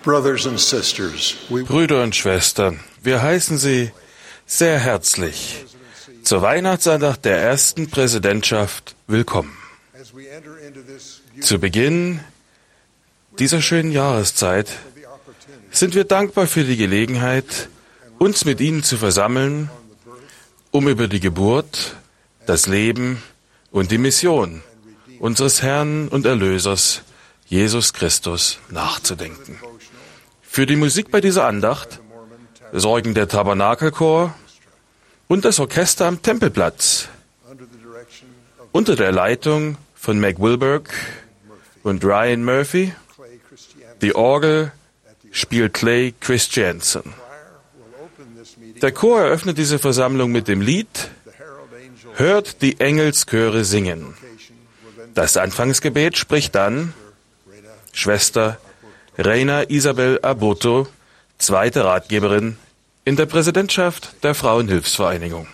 Brothers and sisters, Brüder und Schwestern, wir heißen Sie sehr herzlich zur Weihnachtsandacht der ersten Präsidentschaft willkommen. Zu Beginn dieser schönen Jahreszeit sind wir dankbar für die Gelegenheit, uns mit Ihnen zu versammeln, um über die Geburt, das Leben und die Mission unseres Herrn und Erlösers Jesus Christus nachzudenken. Für die Musik bei dieser Andacht sorgen der Tabernakelchor und das Orchester am Tempelplatz unter der Leitung von Mac Wilberg und Ryan Murphy. Die Orgel spielt Clay Christiansen. Der Chor eröffnet diese Versammlung mit dem Lied Hört die Engelschöre singen. Das Anfangsgebet spricht dann Schwester Reina Isabel Aboto, zweite Ratgeberin in der Präsidentschaft der Frauenhilfsvereinigung.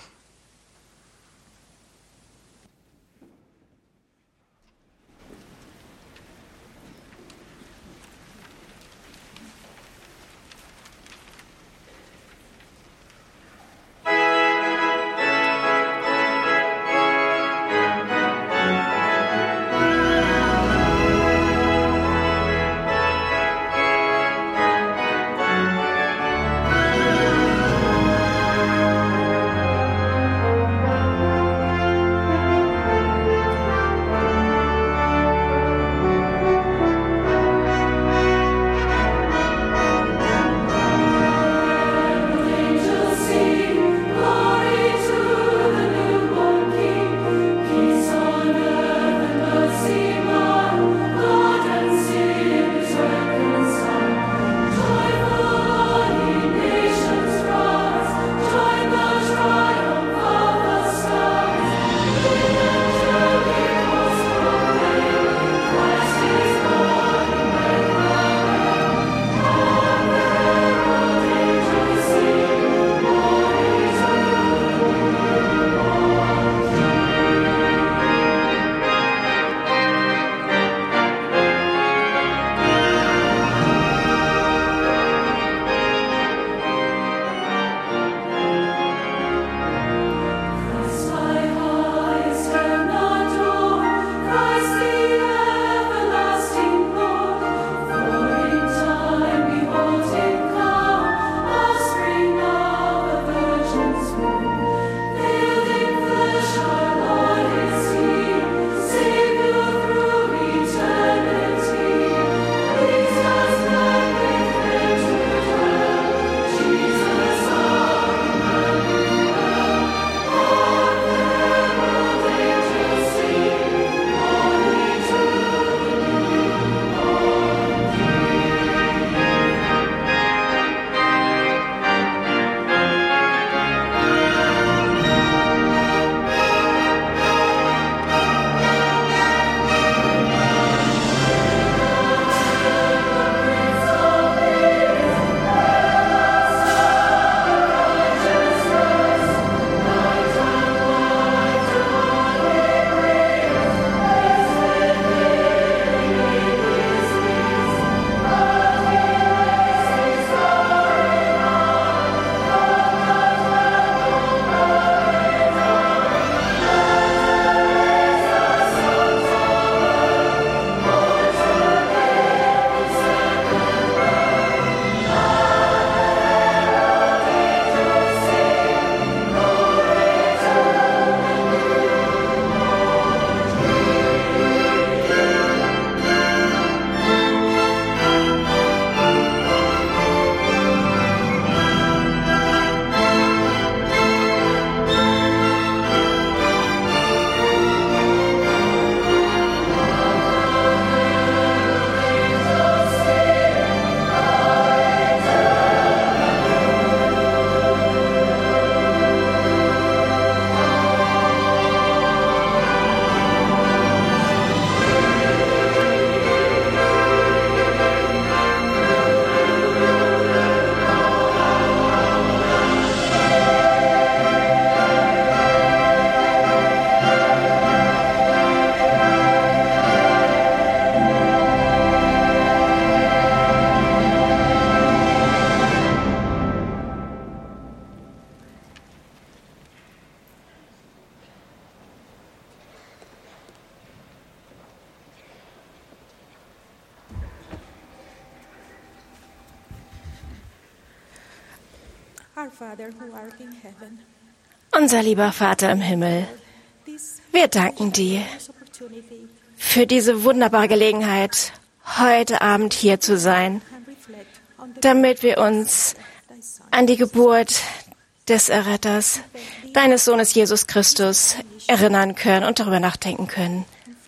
Unser lieber Vater im Himmel, wir danken dir für diese wunderbare Gelegenheit, heute Abend hier zu sein, damit wir uns an die Geburt des Erretters, deines Sohnes Jesus Christus, erinnern können und darüber nachdenken können.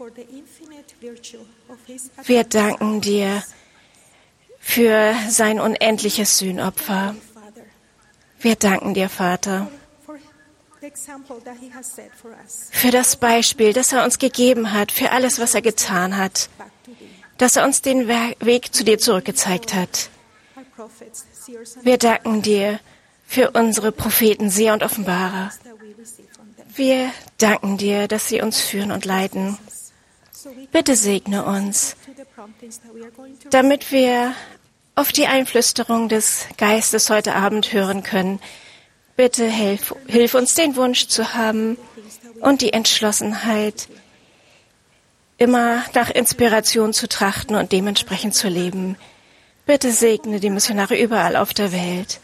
Wir danken dir für sein unendliches Sühnopfer. Wir danken dir, Vater, für das Beispiel, das er uns gegeben hat, für alles, was er getan hat, dass er uns den Weg zu dir zurückgezeigt hat. Wir danken dir für unsere Propheten, Seher und Offenbarer. Wir danken dir, dass sie uns führen und leiten. Bitte segne uns, damit wir auf die Einflüsterung des Geistes heute Abend hören können. Bitte hilf uns, den Wunsch zu haben und die Entschlossenheit, immer nach Inspiration zu trachten und dementsprechend zu leben. Bitte segne die Missionare überall auf der Welt,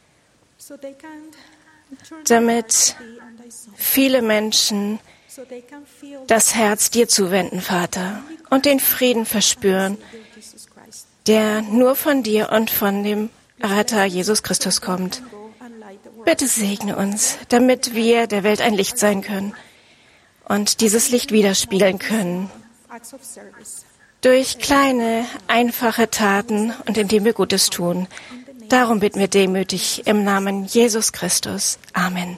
damit viele Menschen das Herz dir zuwenden, Vater, und den Frieden verspüren, der nur von dir und von dem Retter Jesus Christus kommt. Bitte segne uns, damit wir der Welt ein Licht sein können und dieses Licht widerspiegeln können. Durch kleine, einfache Taten und indem wir Gutes tun. Darum bitten wir demütig im Namen Jesus Christus. Amen.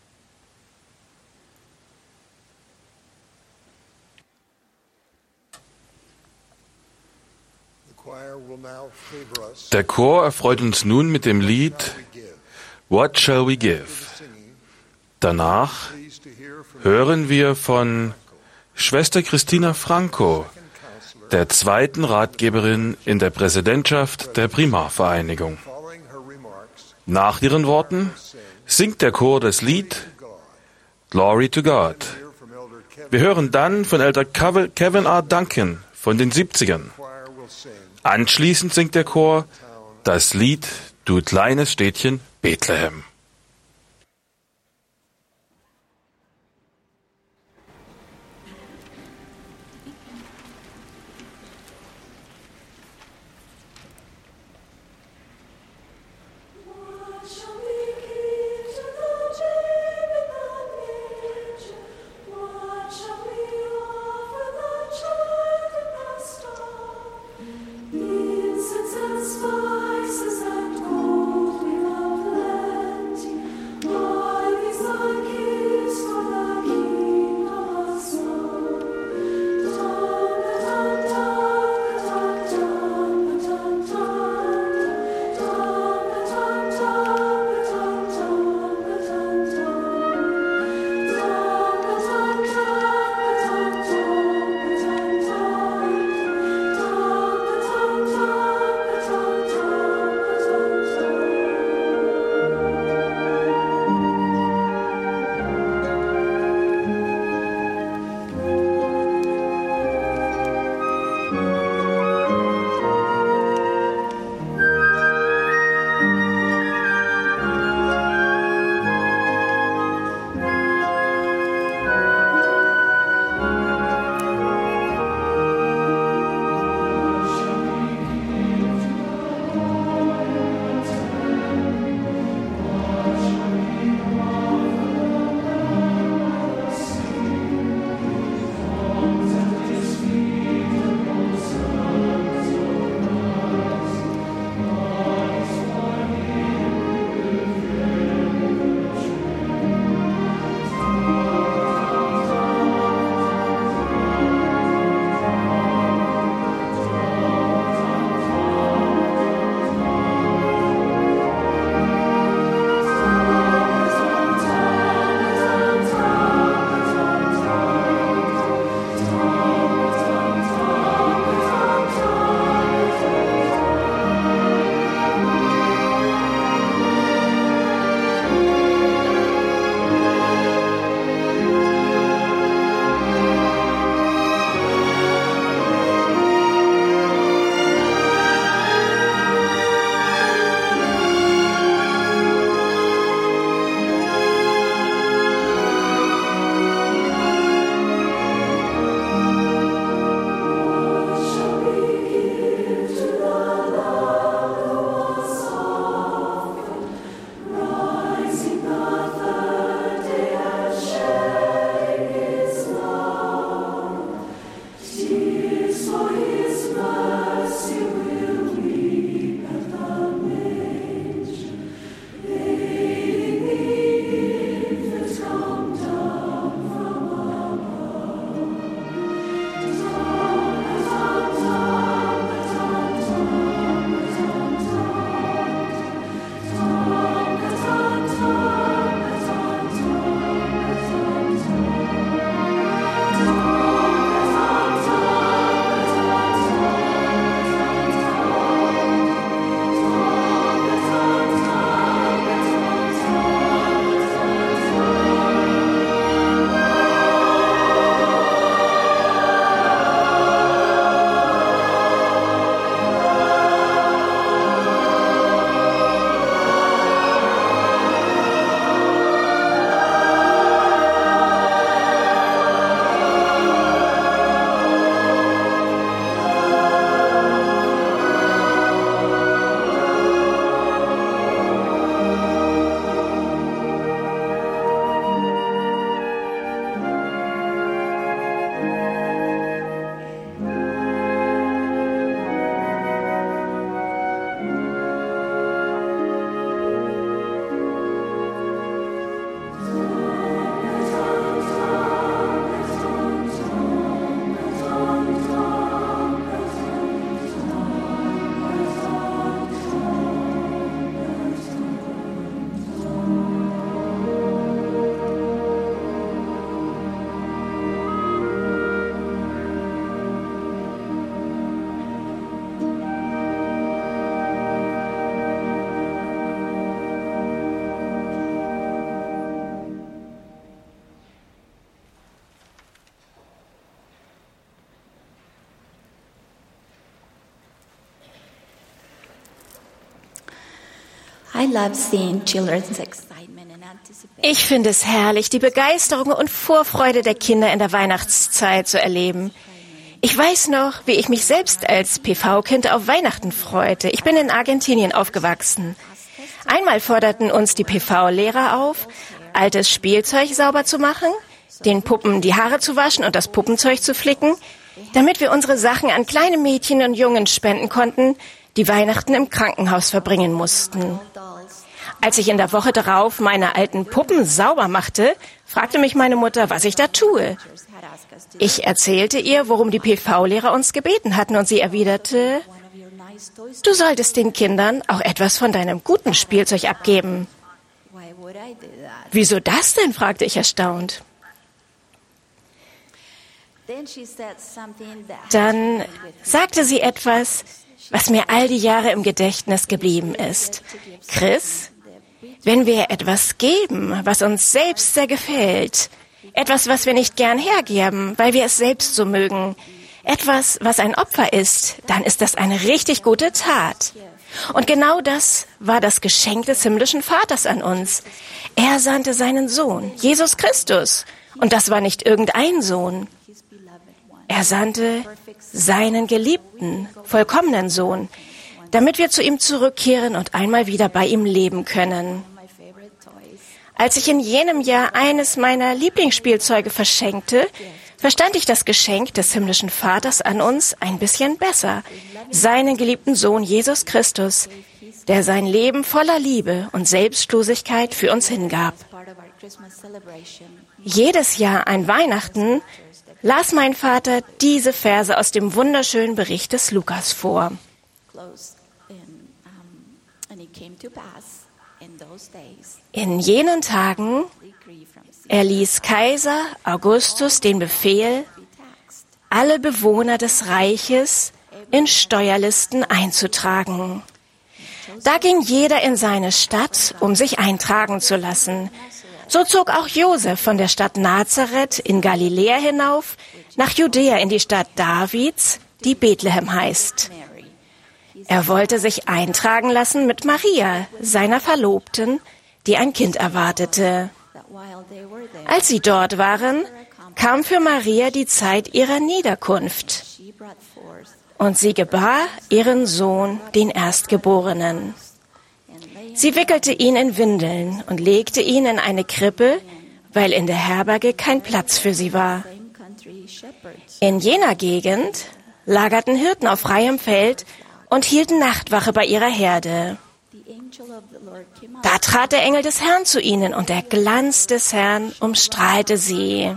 Der Chor erfreut uns nun mit dem Lied What Shall We Give? Danach hören wir von Schwester Christina Franco, der zweiten Ratgeberin in der Präsidentschaft der Primarvereinigung. Nach ihren Worten singt der Chor das Lied Glory to God. Wir hören dann von Elder Kevin R. Duncan von den 70ern. Anschließend singt der Chor das Lied Du kleines Städtchen Bethlehem. Spices and gold we have lent. Ich finde es herrlich, die Begeisterung und Vorfreude der Kinder in der Weihnachtszeit zu erleben. Ich weiß noch, wie ich mich selbst als PV-Kind auf Weihnachten freute. Ich bin in Argentinien aufgewachsen. Einmal forderten uns die PV-Lehrer auf, altes Spielzeug sauber zu machen, den Puppen die Haare zu waschen und das Puppenzeug zu flicken, damit wir unsere Sachen an kleine Mädchen und Jungen spenden konnten, die Weihnachten im Krankenhaus verbringen mussten. Als ich in der Woche darauf meine alten Puppen sauber machte, fragte mich meine Mutter, was ich da tue. Ich erzählte ihr, worum die PV-Lehrer uns gebeten hatten, und sie erwiderte, du solltest den Kindern auch etwas von deinem guten Spielzeug abgeben. Wieso das denn? Fragte ich erstaunt. Dann sagte sie etwas, was mir all die Jahre im Gedächtnis geblieben ist. Chris, wenn wir etwas geben, was uns selbst sehr gefällt, etwas, was wir nicht gern hergeben, weil wir es selbst so mögen, etwas, was ein Opfer ist, dann ist das eine richtig gute Tat. Und genau das war das Geschenk des himmlischen Vaters an uns. Er sandte seinen Sohn, Jesus Christus. Und das war nicht irgendein Sohn. Er sandte seinen geliebten, vollkommenen Sohn, damit wir zu ihm zurückkehren und einmal wieder bei ihm leben können. Als ich in jenem Jahr eines meiner Lieblingsspielzeuge verschenkte, verstand ich das Geschenk des himmlischen Vaters an uns ein bisschen besser. Seinen geliebten Sohn Jesus Christus, der sein Leben voller Liebe und Selbstlosigkeit für uns hingab. Jedes Jahr an Weihnachten las mein Vater diese Verse aus dem wunderschönen Bericht des Lukas vor. In jenen Tagen erließ Kaiser Augustus den Befehl, alle Bewohner des Reiches in Steuerlisten einzutragen. Da ging jeder in seine Stadt, um sich eintragen zu lassen. So zog auch Josef von der Stadt Nazareth in Galiläa hinauf, nach Judäa in die Stadt Davids, die Bethlehem heißt. Er wollte sich eintragen lassen mit Maria, seiner Verlobten, die ein Kind erwartete. Als sie dort waren, kam für Maria die Zeit ihrer Niederkunft. Und sie gebar ihren Sohn, den Erstgeborenen. Sie wickelte ihn in Windeln und legte ihn in eine Krippe, weil in der Herberge kein Platz für sie war. In jener Gegend lagerten Hirten auf freiem Feld und hielten Nachtwache bei ihrer Herde. Da trat der Engel des Herrn zu ihnen, und der Glanz des Herrn umstrahlte sie.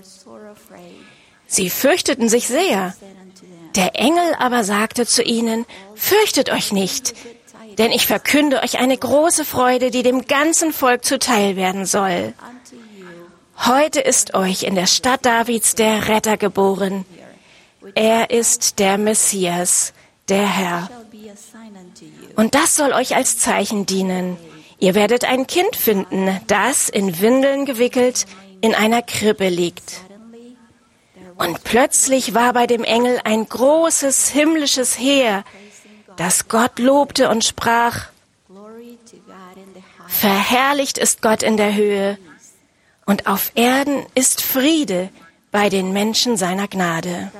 Sie fürchteten sich sehr. Der Engel aber sagte zu ihnen, fürchtet euch nicht, denn ich verkünde euch eine große Freude, die dem ganzen Volk zuteil werden soll. Heute ist euch in der Stadt Davids der Retter geboren. Er ist der Messias, der Herr. Und das soll euch als Zeichen dienen. Ihr werdet ein Kind finden, das in Windeln gewickelt in einer Krippe liegt. Und plötzlich war bei dem Engel ein großes himmlisches Heer, das Gott lobte und sprach, verherrlicht ist Gott in der Höhe, und auf Erden ist Friede bei den Menschen seiner Gnade.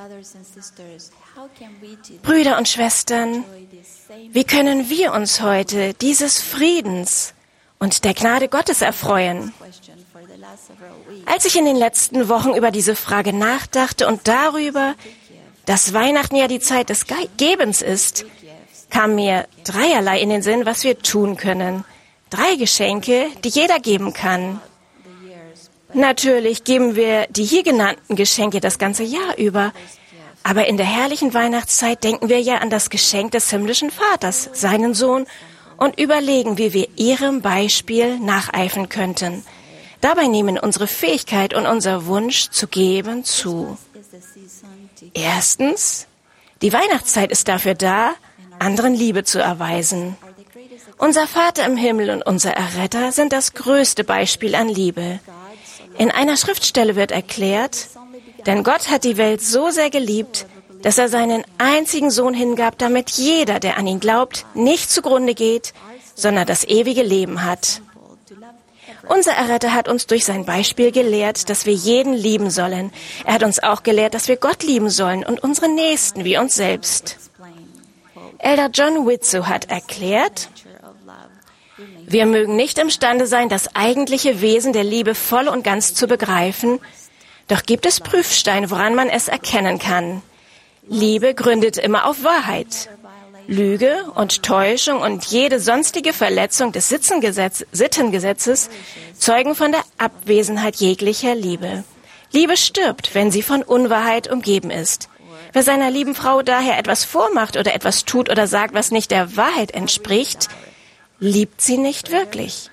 Brüder und Schwestern, wie können wir uns heute dieses Friedens und der Gnade Gottes erfreuen? Als ich in den letzten Wochen über diese Frage nachdachte und darüber, dass Weihnachten ja die Zeit des Gebens ist, kam mir dreierlei in den Sinn, was wir tun können. 3 Geschenke, die jeder geben kann. Natürlich geben wir die hier genannten Geschenke das ganze Jahr über, aber in der herrlichen Weihnachtszeit denken wir ja an das Geschenk des himmlischen Vaters, seinen Sohn, und überlegen, wie wir ihrem Beispiel nacheifern könnten. Dabei nehmen unsere Fähigkeit und unser Wunsch zu geben zu. Erstens, die Weihnachtszeit ist dafür da, anderen Liebe zu erweisen. Unser Vater im Himmel und unser Erretter sind das größte Beispiel an Liebe. In einer Schriftstelle wird erklärt, denn Gott hat die Welt so sehr geliebt, dass er seinen einzigen Sohn hingab, damit jeder, der an ihn glaubt, nicht zugrunde geht, sondern das ewige Leben hat. Unser Erretter hat uns durch sein Beispiel gelehrt, dass wir jeden lieben sollen. Er hat uns auch gelehrt, dass wir Gott lieben sollen und unsere Nächsten wie uns selbst. Elder John Widtsoe hat erklärt, wir mögen nicht imstande sein, das eigentliche Wesen der Liebe voll und ganz zu begreifen, doch gibt es Prüfsteine, woran man es erkennen kann. Liebe gründet immer auf Wahrheit. Lüge und Täuschung und jede sonstige Verletzung des Sittengesetzes zeugen von der Abwesenheit jeglicher Liebe. Liebe stirbt, wenn sie von Unwahrheit umgeben ist. Wer seiner lieben Frau daher etwas vormacht oder etwas tut oder sagt, was nicht der Wahrheit entspricht, liebt sie nicht wirklich.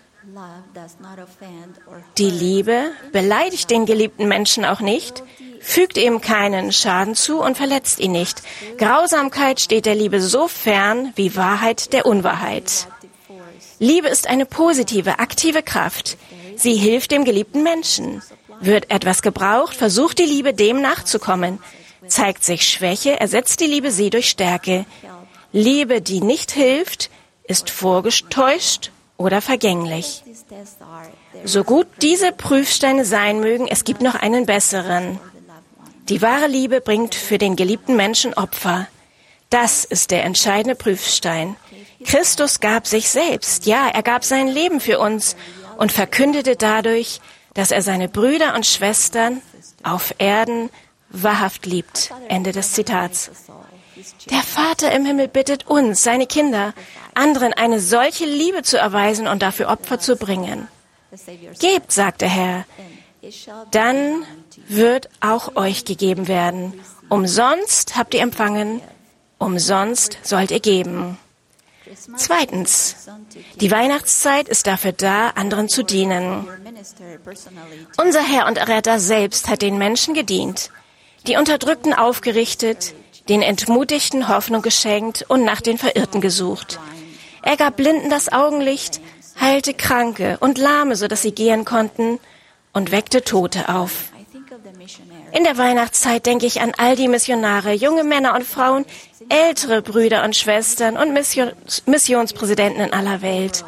Die Liebe beleidigt den geliebten Menschen auch nicht, fügt ihm keinen Schaden zu und verletzt ihn nicht. Grausamkeit steht der Liebe so fern wie Wahrheit der Unwahrheit. Liebe ist eine positive, aktive Kraft. Sie hilft dem geliebten Menschen. Wird etwas gebraucht, versucht die Liebe, dem nachzukommen. Zeigt sich Schwäche, ersetzt die Liebe sie durch Stärke. Liebe, die nicht hilft, ist vorgetäuscht oder vergänglich. So gut diese Prüfsteine sein mögen, es gibt noch einen besseren. Die wahre Liebe bringt für den geliebten Menschen Opfer. Das ist der entscheidende Prüfstein. Christus gab sich selbst, ja, er gab sein Leben für uns und verkündete dadurch, dass er seine Brüder und Schwestern auf Erden wahrhaft liebt. Ende des Zitats. Der Vater im Himmel bittet uns, seine Kinder, anderen eine solche Liebe zu erweisen und dafür Opfer zu bringen. Gebt, sagt der Herr, dann wird auch euch gegeben werden. Umsonst habt ihr empfangen, umsonst sollt ihr geben. Zweitens, die Weihnachtszeit ist dafür da, anderen zu dienen. Unser Herr und Erretter selbst hat den Menschen gedient, die Unterdrückten aufgerichtet, den Entmutigten Hoffnung geschenkt und nach den Verirrten gesucht. Er gab Blinden das Augenlicht, heilte Kranke und Lahme, sodass sie gehen konnten, und weckte Tote auf. In der Weihnachtszeit denke ich an all die Missionare, junge Männer und Frauen, ältere Brüder und Schwestern und Missionspräsidenten in aller Welt.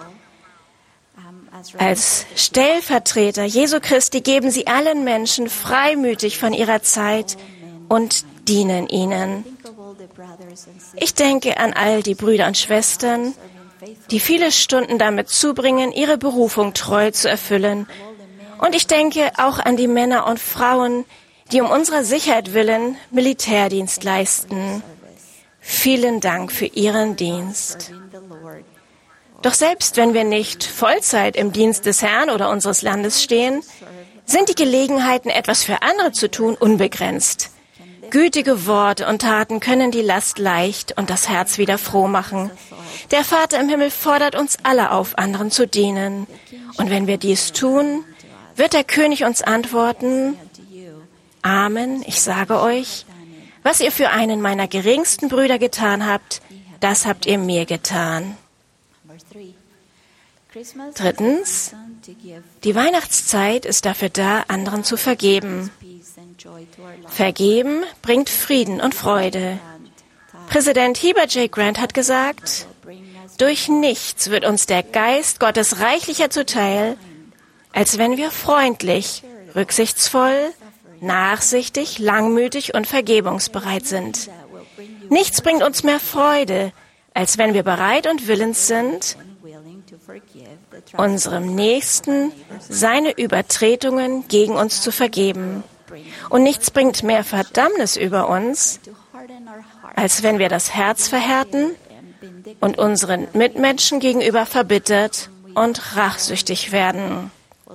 Als Stellvertreter Jesu Christi geben sie allen Menschen freimütig von ihrer Zeit und dienen ihnen. Ich denke an all die Brüder und Schwestern, die viele Stunden damit zubringen, ihre Berufung treu zu erfüllen. Und ich denke auch an die Männer und Frauen, die um unserer Sicherheit willen Militärdienst leisten. Vielen Dank für Ihren Dienst. Doch selbst wenn wir nicht Vollzeit im Dienst des Herrn oder unseres Landes stehen, sind die Gelegenheiten, etwas für andere zu tun, unbegrenzt. Gütige Worte und Taten können die Last leicht und das Herz wieder froh machen. Der Vater im Himmel fordert uns alle auf, anderen zu dienen. Und wenn wir dies tun, wird der König uns antworten, Amen, ich sage euch, was ihr für einen meiner geringsten Brüder getan habt, das habt ihr mir getan. Drittens, die Weihnachtszeit ist dafür da, anderen zu vergeben. Vergeben bringt Frieden und Freude. Präsident Heber J. Grant hat gesagt, durch nichts wird uns der Geist Gottes reichlicher zuteil, als wenn wir freundlich, rücksichtsvoll, nachsichtig, langmütig und vergebungsbereit sind. Nichts bringt uns mehr Freude, als wenn wir bereit und willens sind, unserem Nächsten seine Übertretungen gegen uns zu vergeben. Und nichts bringt mehr Verdammnis über uns, als wenn wir das Herz verhärten und unseren Mitmenschen gegenüber verbittert und rachsüchtig werden.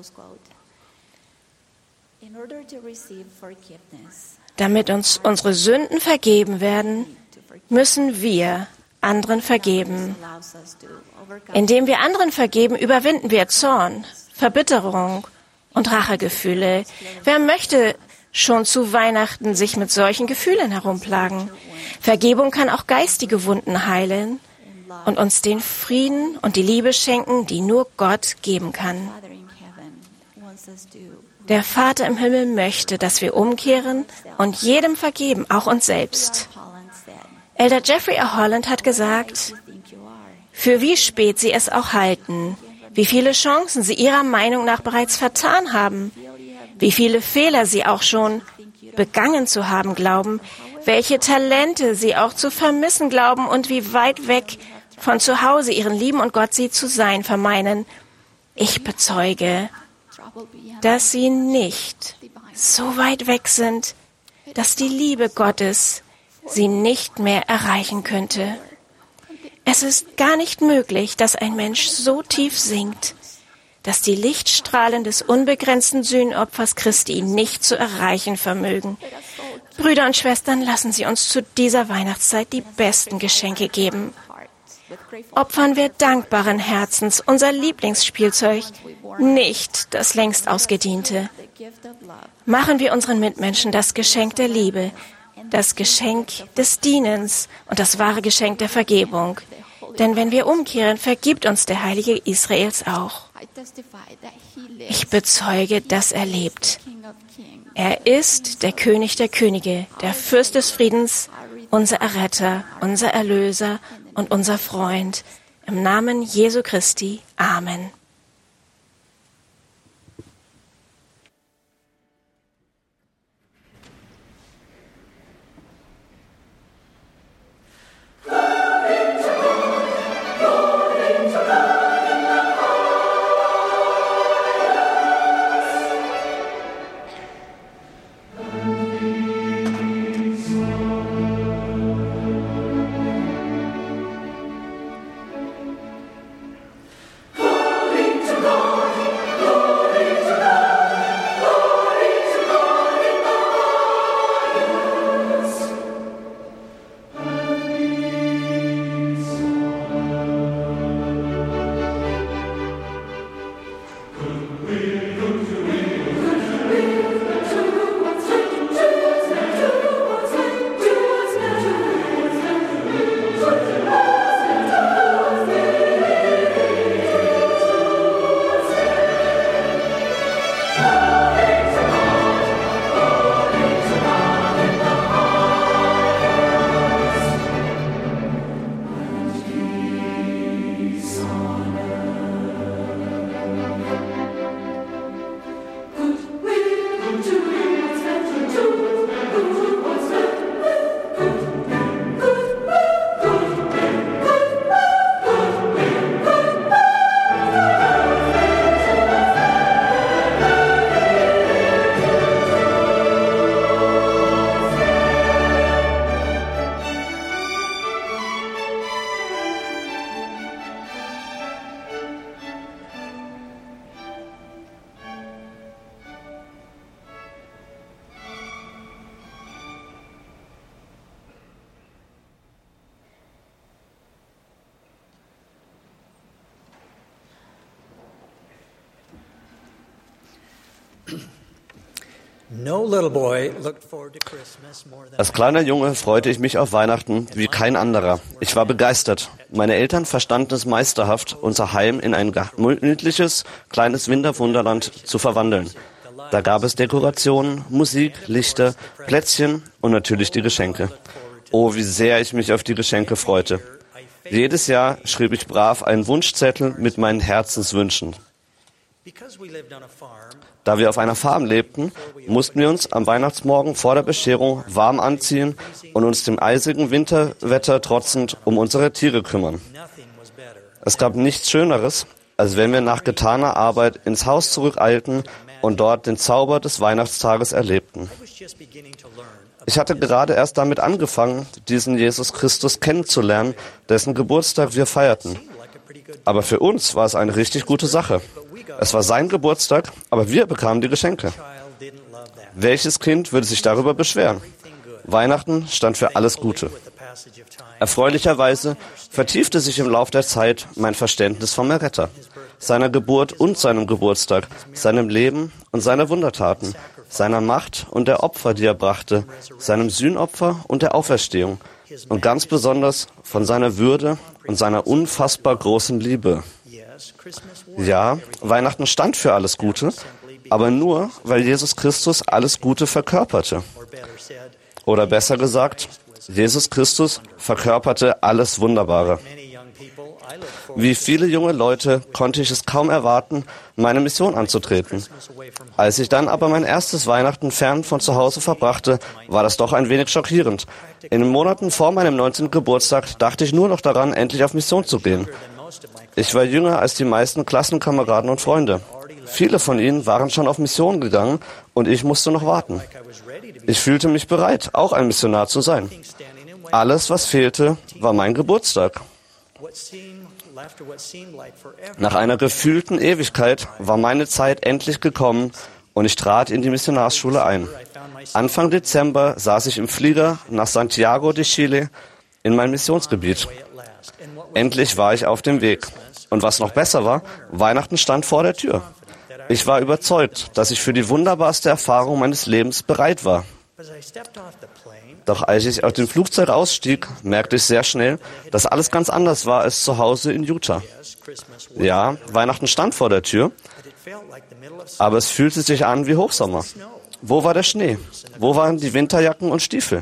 Damit uns unsere Sünden vergeben werden, müssen wir anderen vergeben. Indem wir anderen vergeben, überwinden wir Zorn, Verbitterung und Rachegefühle. Wer möchte schon zu Weihnachten sich mit solchen Gefühlen herumplagen? Vergebung kann auch geistige Wunden heilen und uns den Frieden und die Liebe schenken, die nur Gott geben kann. Der Vater im Himmel möchte, dass wir umkehren und jedem vergeben, auch uns selbst. Elder Jeffrey R. Holland hat gesagt, für wie spät sie es auch halten, wie viele Chancen sie ihrer Meinung nach bereits vertan haben, wie viele Fehler sie auch schon begangen zu haben glauben, welche Talente sie auch zu vermissen glauben und wie weit weg von zu Hause ihren Lieben und Gott sie zu sein vermeinen. Ich bezeuge, dass sie nicht so weit weg sind, dass die Liebe Gottes sie nicht mehr erreichen könnte. Es ist gar nicht möglich, dass ein Mensch so tief sinkt, dass die Lichtstrahlen des unbegrenzten Sühnopfers Christi ihn nicht zu erreichen vermögen. Brüder und Schwestern, lassen Sie uns zu dieser Weihnachtszeit die besten Geschenke geben. Opfern wir dankbaren Herzens unser Lieblingsspielzeug, nicht das längst ausgediente. Machen wir unseren Mitmenschen das Geschenk der Liebe, das Geschenk des Dienens und das wahre Geschenk der Vergebung. Denn wenn wir umkehren, vergibt uns der Heilige Israels auch. Ich bezeuge, dass er lebt. Er ist der König der Könige, der Fürst des Friedens, unser Erretter, unser Erlöser und unser Freund. Im Namen Jesu Christi. Amen. Als kleiner Junge freute ich mich auf Weihnachten wie kein anderer. Ich war begeistert. Meine Eltern verstanden es meisterhaft, unser Heim in ein gemütliches, kleines Winterwunderland zu verwandeln. Da gab es Dekorationen, Musik, Lichter, Plätzchen und natürlich die Geschenke. Oh, wie sehr ich mich auf die Geschenke freute. Jedes Jahr schrieb ich brav einen Wunschzettel mit meinen Herzenswünschen. Da wir auf einer Farm lebten, mussten wir uns am Weihnachtsmorgen vor der Bescherung warm anziehen und uns dem eisigen Winterwetter trotzend um unsere Tiere kümmern. Es gab nichts Schöneres, als wenn wir nach getaner Arbeit ins Haus zurückeilten und dort den Zauber des Weihnachtstages erlebten. Ich hatte gerade erst damit angefangen, diesen Jesus Christus kennenzulernen, dessen Geburtstag wir feierten. Aber für uns war es eine richtig gute Sache. Es war sein Geburtstag, aber wir bekamen die Geschenke. Welches Kind würde sich darüber beschweren? Weihnachten stand für alles Gute. Erfreulicherweise vertiefte sich im Lauf der Zeit mein Verständnis vom Erretter, seiner Geburt und seinem Geburtstag, seinem Leben und seiner Wundertaten, seiner Macht und der Opfer, die er brachte, seinem Sühnopfer und der Auferstehung und ganz besonders von seiner Würde und seiner unfassbar großen Liebe. Ja, Weihnachten stand für alles Gute, aber nur, weil Jesus Christus alles Gute verkörperte. Oder besser gesagt, Jesus Christus verkörperte alles Wunderbare. Wie viele junge Leute konnte ich es kaum erwarten, meine Mission anzutreten. Als ich dann aber mein erstes Weihnachten fern von zu Hause verbrachte, war das doch ein wenig schockierend. In den Monaten vor meinem 19. Geburtstag dachte ich nur noch daran, endlich auf Mission zu gehen. Ich war jünger als die meisten Klassenkameraden und Freunde. Viele von ihnen waren schon auf Mission gegangen und ich musste noch warten. Ich fühlte mich bereit, auch ein Missionar zu sein. Alles, was fehlte, war mein Geburtstag. Nach einer gefühlten Ewigkeit war meine Zeit endlich gekommen und ich trat in die Missionarsschule ein. Anfang Dezember saß ich im Flieger nach Santiago de Chile in mein Missionsgebiet. Endlich war ich auf dem Weg. Und was noch besser war, Weihnachten stand vor der Tür. Ich war überzeugt, dass ich für die wunderbarste Erfahrung meines Lebens bereit war. Doch als ich aus dem Flugzeug ausstieg, merkte ich sehr schnell, dass alles ganz anders war als zu Hause in Utah. Ja, Weihnachten stand vor der Tür, aber es fühlte sich an wie Hochsommer. Wo war der Schnee? Wo waren die Winterjacken und Stiefel?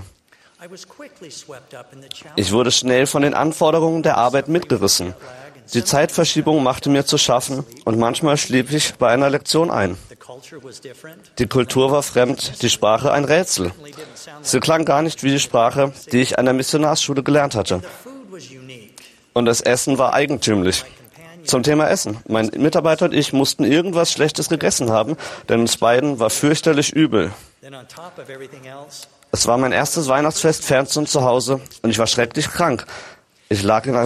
Ich wurde schnell von den Anforderungen der Arbeit mitgerissen. Die Zeitverschiebung machte mir zu schaffen und manchmal schlief ich bei einer Lektion ein. Die Kultur war fremd, die Sprache ein Rätsel. Sie klang gar nicht wie die Sprache, die ich an der Missionarsschule gelernt hatte. Und das Essen war eigentümlich. Zum Thema Essen. Mein Mitarbeiter und ich mussten irgendwas Schlechtes gegessen haben, denn uns beiden war fürchterlich übel. Es war mein erstes Weihnachtsfest fern von zu Hause und ich war schrecklich krank. Ich lag in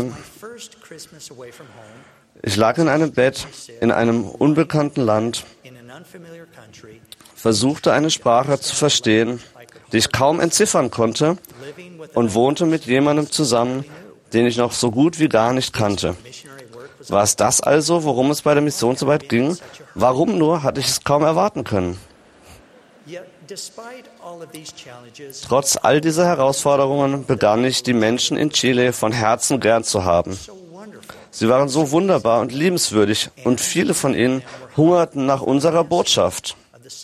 einem Bett in einem unbekannten Land, versuchte eine Sprache zu verstehen, die ich kaum entziffern konnte, und wohnte mit jemandem zusammen, den ich noch so gut wie gar nicht kannte. War es das also, worum es bei der Missionsarbeit ging? Warum nur hatte ich es kaum erwarten können? Trotz all dieser Herausforderungen begann ich, die Menschen in Chile von Herzen gern zu haben. Sie waren so wunderbar und liebenswürdig und viele von ihnen hungerten nach unserer Botschaft.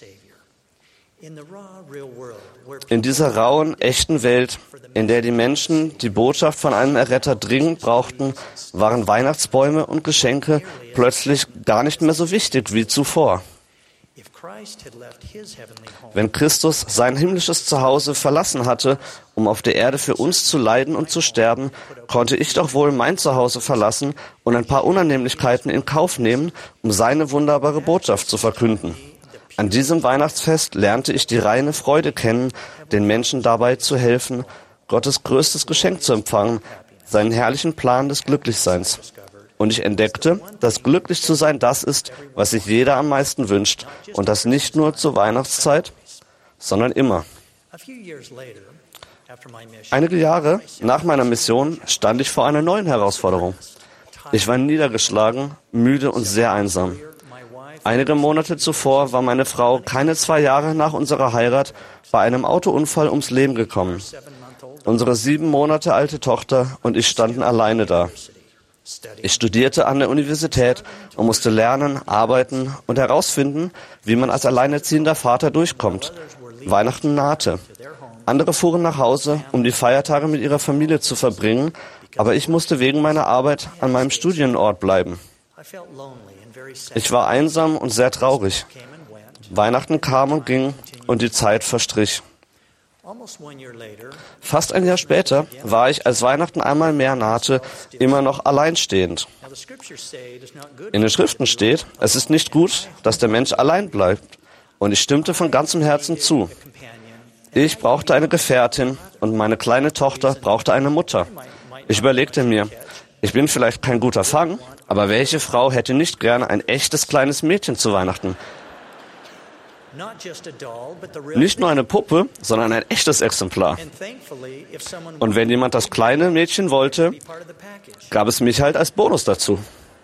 In dieser rauen, echten Welt, in der die Menschen die Botschaft von einem Erretter dringend brauchten, waren Weihnachtsbäume und Geschenke plötzlich gar nicht mehr so wichtig wie zuvor. Wenn Christus sein himmlisches Zuhause verlassen hatte, um auf der Erde für uns zu leiden und zu sterben, konnte ich doch wohl mein Zuhause verlassen und ein paar Unannehmlichkeiten in Kauf nehmen, um seine wunderbare Botschaft zu verkünden. An diesem Weihnachtsfest lernte ich die reine Freude kennen, den Menschen dabei zu helfen, Gottes größtes Geschenk zu empfangen, seinen herrlichen Plan des Glücklichseins. Und ich entdeckte, dass glücklich zu sein das ist, was sich jeder am meisten wünscht. Und das nicht nur zur Weihnachtszeit, sondern immer. Einige Jahre nach meiner Mission stand ich vor einer neuen Herausforderung. Ich war niedergeschlagen, müde und sehr einsam. Einige Monate zuvor war meine Frau keine 2 Jahre nach unserer Heirat bei einem Autounfall ums Leben gekommen. Unsere 7 Monate alte Tochter und ich standen alleine da. Ich studierte an der Universität und musste lernen, arbeiten und herausfinden, wie man als alleinerziehender Vater durchkommt. Weihnachten nahte. Andere fuhren nach Hause, um die Feiertage mit ihrer Familie zu verbringen, aber ich musste wegen meiner Arbeit an meinem Studienort bleiben. Ich war einsam und sehr traurig. Weihnachten kam und ging und die Zeit verstrich. Fast ein Jahr später war ich, als Weihnachten einmal mehr nahte, immer noch alleinstehend. In den Schriften steht, es ist nicht gut, dass der Mensch allein bleibt. Und ich stimmte von ganzem Herzen zu. Ich brauchte eine Gefährtin und meine kleine Tochter brauchte eine Mutter. Ich überlegte mir, ich bin vielleicht kein guter Fang, aber welche Frau hätte nicht gerne ein echtes kleines Mädchen zu Weihnachten? Nicht nur eine Puppe, sondern ein echtes Exemplar. Und wenn jemand das kleine Mädchen wollte, gab es mich halt als Bonus dazu.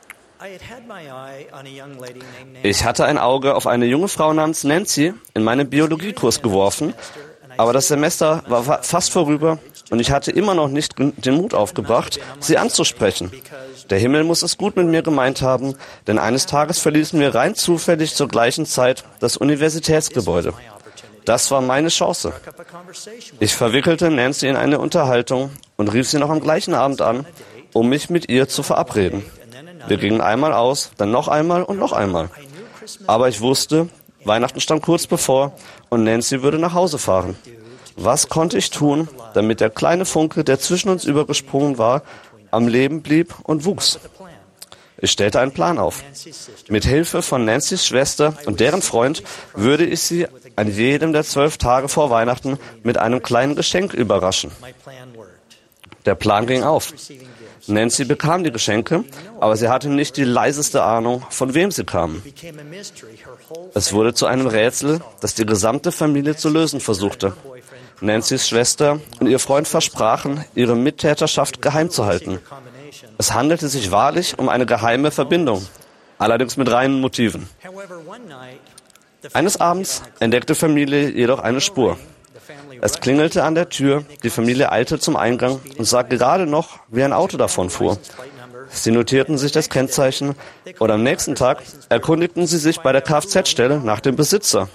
Ich hatte ein Auge auf eine junge Frau namens Nancy in meinen Biologiekurs geworfen, aber das Semester war fast vorüber und ich hatte immer noch nicht den Mut aufgebracht, sie anzusprechen. Der Himmel muss es gut mit mir gemeint haben, denn eines Tages verließen wir rein zufällig zur gleichen Zeit das Universitätsgebäude. Das war meine Chance. Ich verwickelte Nancy in eine Unterhaltung und rief sie noch am gleichen Abend an, um mich mit ihr zu verabreden. Wir gingen einmal aus, dann noch einmal und noch einmal. Aber ich wusste, Weihnachten stand kurz bevor und Nancy würde nach Hause fahren. Was konnte ich tun, damit der kleine Funke, der zwischen uns übergesprungen war, am Leben blieb und wuchs? Ich stellte einen Plan auf. Mit Hilfe von Nancy's Schwester und deren Freund würde ich sie an jedem der 12 Tage vor Weihnachten mit einem kleinen Geschenk überraschen. Der Plan ging auf. Nancy bekam die Geschenke, aber sie hatte nicht die leiseste Ahnung, von wem sie kamen. Es wurde zu einem Rätsel, das die gesamte Familie zu lösen versuchte. Nancy's Schwester und ihr Freund versprachen, ihre Mittäterschaft geheim zu halten. Es handelte sich wahrlich um eine geheime Verbindung, allerdings mit reinen Motiven. Eines Abends entdeckte die Familie jedoch eine Spur. Es klingelte an der Tür, die Familie eilte zum Eingang und sah gerade noch, wie ein Auto davonfuhr. Sie notierten sich das Kennzeichen und am nächsten Tag erkundigten sie sich bei der Kfz-Stelle nach dem Besitzer.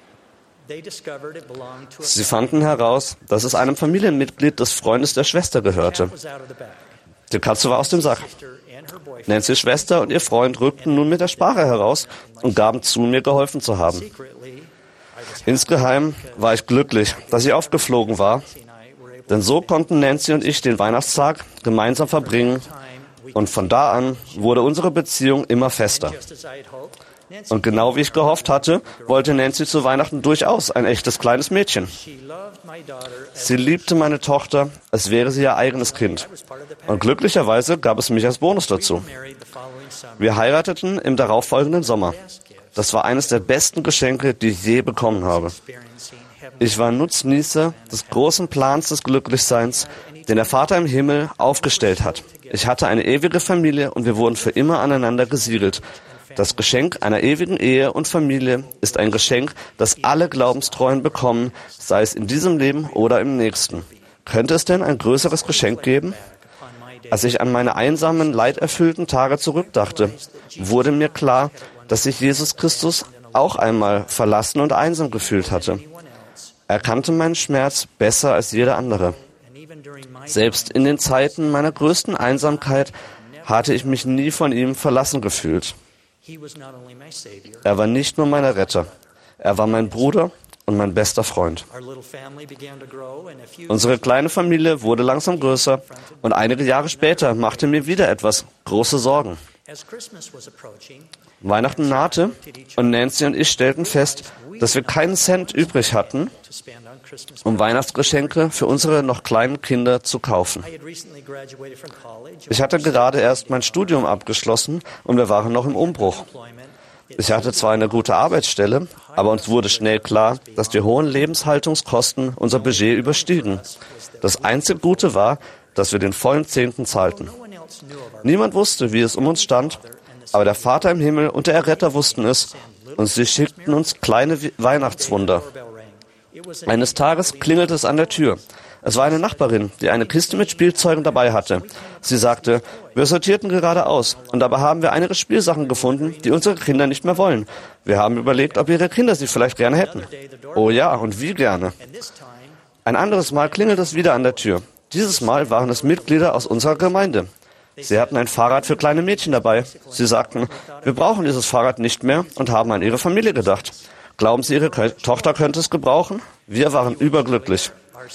Sie fanden heraus, dass es einem Familienmitglied des Freundes der Schwester gehörte. Die Katze war aus dem Sack. Nancy's Schwester und ihr Freund rückten nun mit der Sprache heraus und gaben zu, mir geholfen zu haben. Insgeheim war ich glücklich, dass sie aufgeflogen war, denn so konnten Nancy und ich den Weihnachtstag gemeinsam verbringen und von da an wurde unsere Beziehung immer fester. Und genau wie ich gehofft hatte, wollte Nancy zu Weihnachten durchaus ein echtes kleines Mädchen. Sie liebte meine Tochter, als wäre sie ihr eigenes Kind. Und glücklicherweise gab es mich als Bonus dazu. Wir heirateten im darauffolgenden Sommer. Das war eines der besten Geschenke, die ich je bekommen habe. Ich war Nutznießer des großen Plans des Glücklichseins, den der Vater im Himmel aufgestellt hat. Ich hatte eine ewige Familie und wir wurden für immer aneinander gesiegelt. Das Geschenk einer ewigen Ehe und Familie ist ein Geschenk, das alle Glaubenstreuen bekommen, sei es in diesem Leben oder im nächsten. Könnte es denn ein größeres Geschenk geben? Als ich an meine einsamen, leiderfüllten Tage zurückdachte, wurde mir klar, dass sich Jesus Christus auch einmal verlassen und einsam gefühlt hatte. Er kannte meinen Schmerz besser als jeder andere. Selbst in den Zeiten meiner größten Einsamkeit hatte ich mich nie von ihm verlassen gefühlt. Er war nicht nur mein Retter, er war mein Bruder und mein bester Freund. Unsere kleine Familie wurde langsam größer und einige Jahre später machte mir wieder etwas große Sorgen. Weihnachten nahte und Nancy und ich stellten fest, dass wir keinen Cent übrig hatten, um Weihnachtsgeschenke für unsere noch kleinen Kinder zu kaufen. Ich hatte gerade erst mein Studium abgeschlossen und wir waren noch im Umbruch. Ich hatte zwar eine gute Arbeitsstelle, aber uns wurde schnell klar, dass die hohen Lebenshaltungskosten unser Budget überstiegen. Das einzige Gute war, dass wir den vollen Zehnten zahlten. Niemand wusste, wie es um uns stand, aber der Vater im Himmel und der Erretter wussten es und sie schickten uns kleine Weihnachtswunder. Eines Tages klingelte es an der Tür. Es war eine Nachbarin, die eine Kiste mit Spielzeugen dabei hatte. Sie sagte, wir sortierten gerade aus und dabei haben wir einige Spielsachen gefunden, die unsere Kinder nicht mehr wollen. Wir haben überlegt, ob ihre Kinder sie vielleicht gerne hätten. Oh ja, und wie gerne. Ein anderes Mal klingelt es wieder an der Tür. Dieses Mal waren es Mitglieder aus unserer Gemeinde. Sie hatten ein Fahrrad für kleine Mädchen dabei. Sie sagten, wir brauchen dieses Fahrrad nicht mehr und haben an ihre Familie gedacht. Glauben Sie, Ihre Tochter könnte es gebrauchen? Wir waren überglücklich.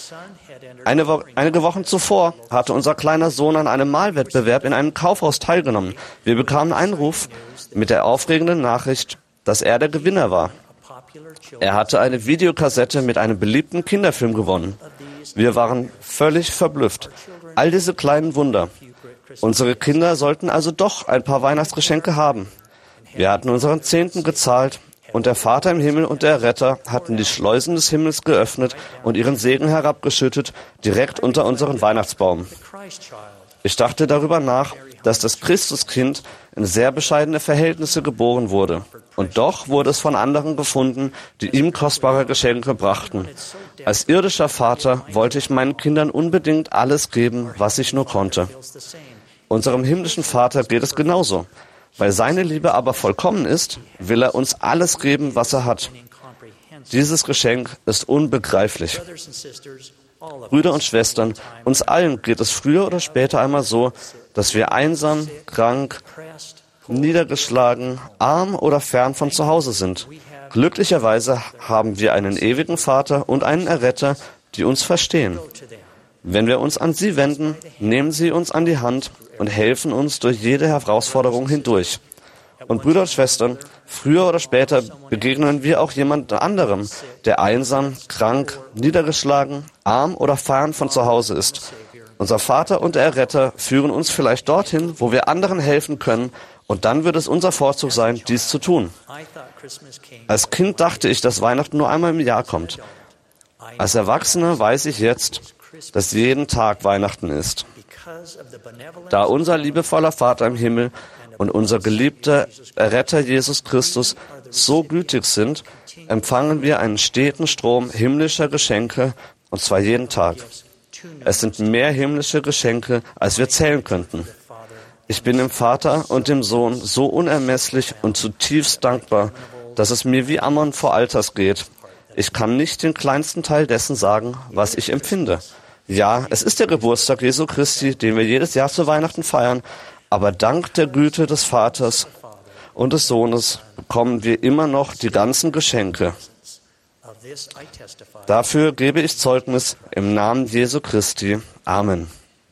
Einige Wochen zuvor hatte unser kleiner Sohn an einem Malwettbewerb in einem Kaufhaus teilgenommen. Wir bekamen einen Ruf mit der aufregenden Nachricht, dass er der Gewinner war. Er hatte eine Videokassette mit einem beliebten Kinderfilm gewonnen. Wir waren völlig verblüfft. All diese kleinen Wunder. Unsere Kinder sollten also doch ein paar Weihnachtsgeschenke haben. Wir hatten unseren Zehnten gezahlt und der Vater im Himmel und der Retter hatten die Schleusen des Himmels geöffnet und ihren Segen herabgeschüttet, direkt unter unseren Weihnachtsbaum. Ich dachte darüber nach, dass das Christuskind in sehr bescheidene Verhältnisse geboren wurde. Und doch wurde es von anderen gefunden, die ihm kostbare Geschenke brachten. Als irdischer Vater wollte ich meinen Kindern unbedingt alles geben, was ich nur konnte. Unserem himmlischen Vater geht es genauso. Weil seine Liebe aber vollkommen ist, will er uns alles geben, was er hat. Dieses Geschenk ist unbegreiflich. Brüder und Schwestern, uns allen geht es früher oder später einmal so, dass wir einsam, krank, niedergeschlagen, arm oder fern von zu Hause sind. Glücklicherweise haben wir einen ewigen Vater und einen Erretter, die uns verstehen. Wenn wir uns an sie wenden, nehmen sie uns an die Hand und helfen uns durch jede Herausforderung hindurch. Und Brüder und Schwestern, früher oder später begegnen wir auch jemand anderem, der einsam, krank, niedergeschlagen, arm oder fern von zu Hause ist. Unser Vater und der Erretter führen uns vielleicht dorthin, wo wir anderen helfen können, und dann wird es unser Vorzug sein, dies zu tun. Als Kind dachte ich, dass Weihnachten nur einmal im Jahr kommt. Als Erwachsener weiß ich jetzt, dass jeden Tag Weihnachten ist. Da unser liebevoller Vater im Himmel und unser geliebter Erretter Jesus Christus so gütig sind, empfangen wir einen steten Strom himmlischer Geschenke, und zwar jeden Tag. Es sind mehr himmlische Geschenke, als wir zählen könnten. Ich bin dem Vater und dem Sohn so unermesslich und zutiefst dankbar, dass es mir wie Ammon vor Alters geht. Ich kann nicht den kleinsten Teil dessen sagen, was ich empfinde. Ja, es ist der Geburtstag Jesu Christi, den wir jedes Jahr zu Weihnachten feiern, aber dank der Güte des Vaters und des Sohnes bekommen wir immer noch die ganzen Geschenke. Dafür gebe ich Zeugnis im Namen Jesu Christi. Amen.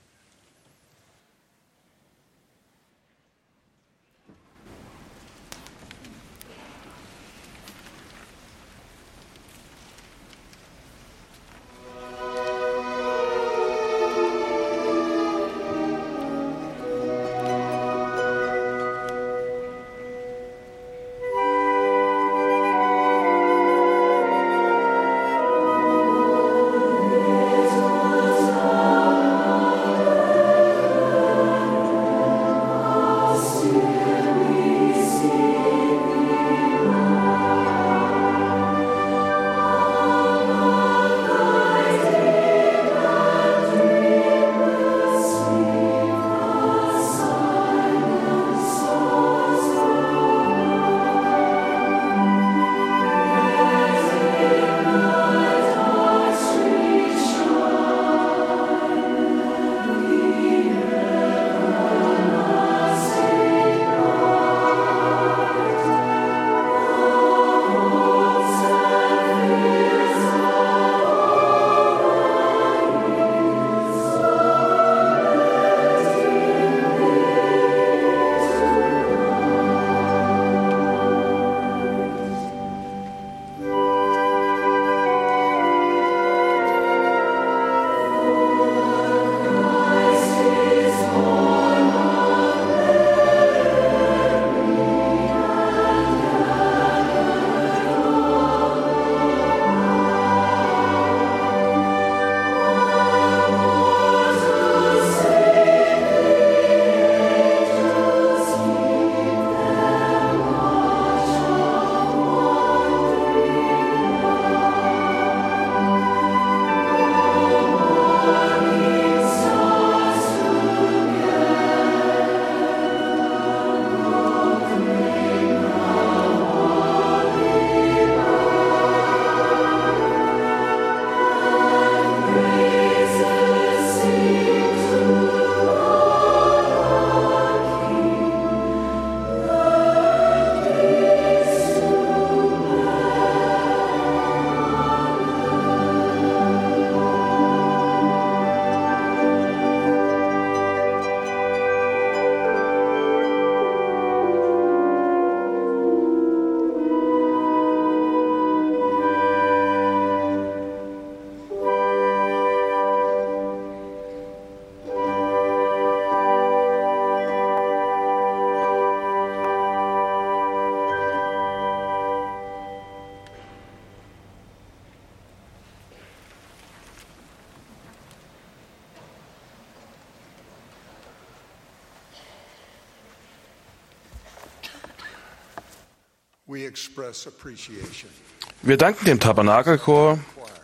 Wir danken dem Tabernakelchor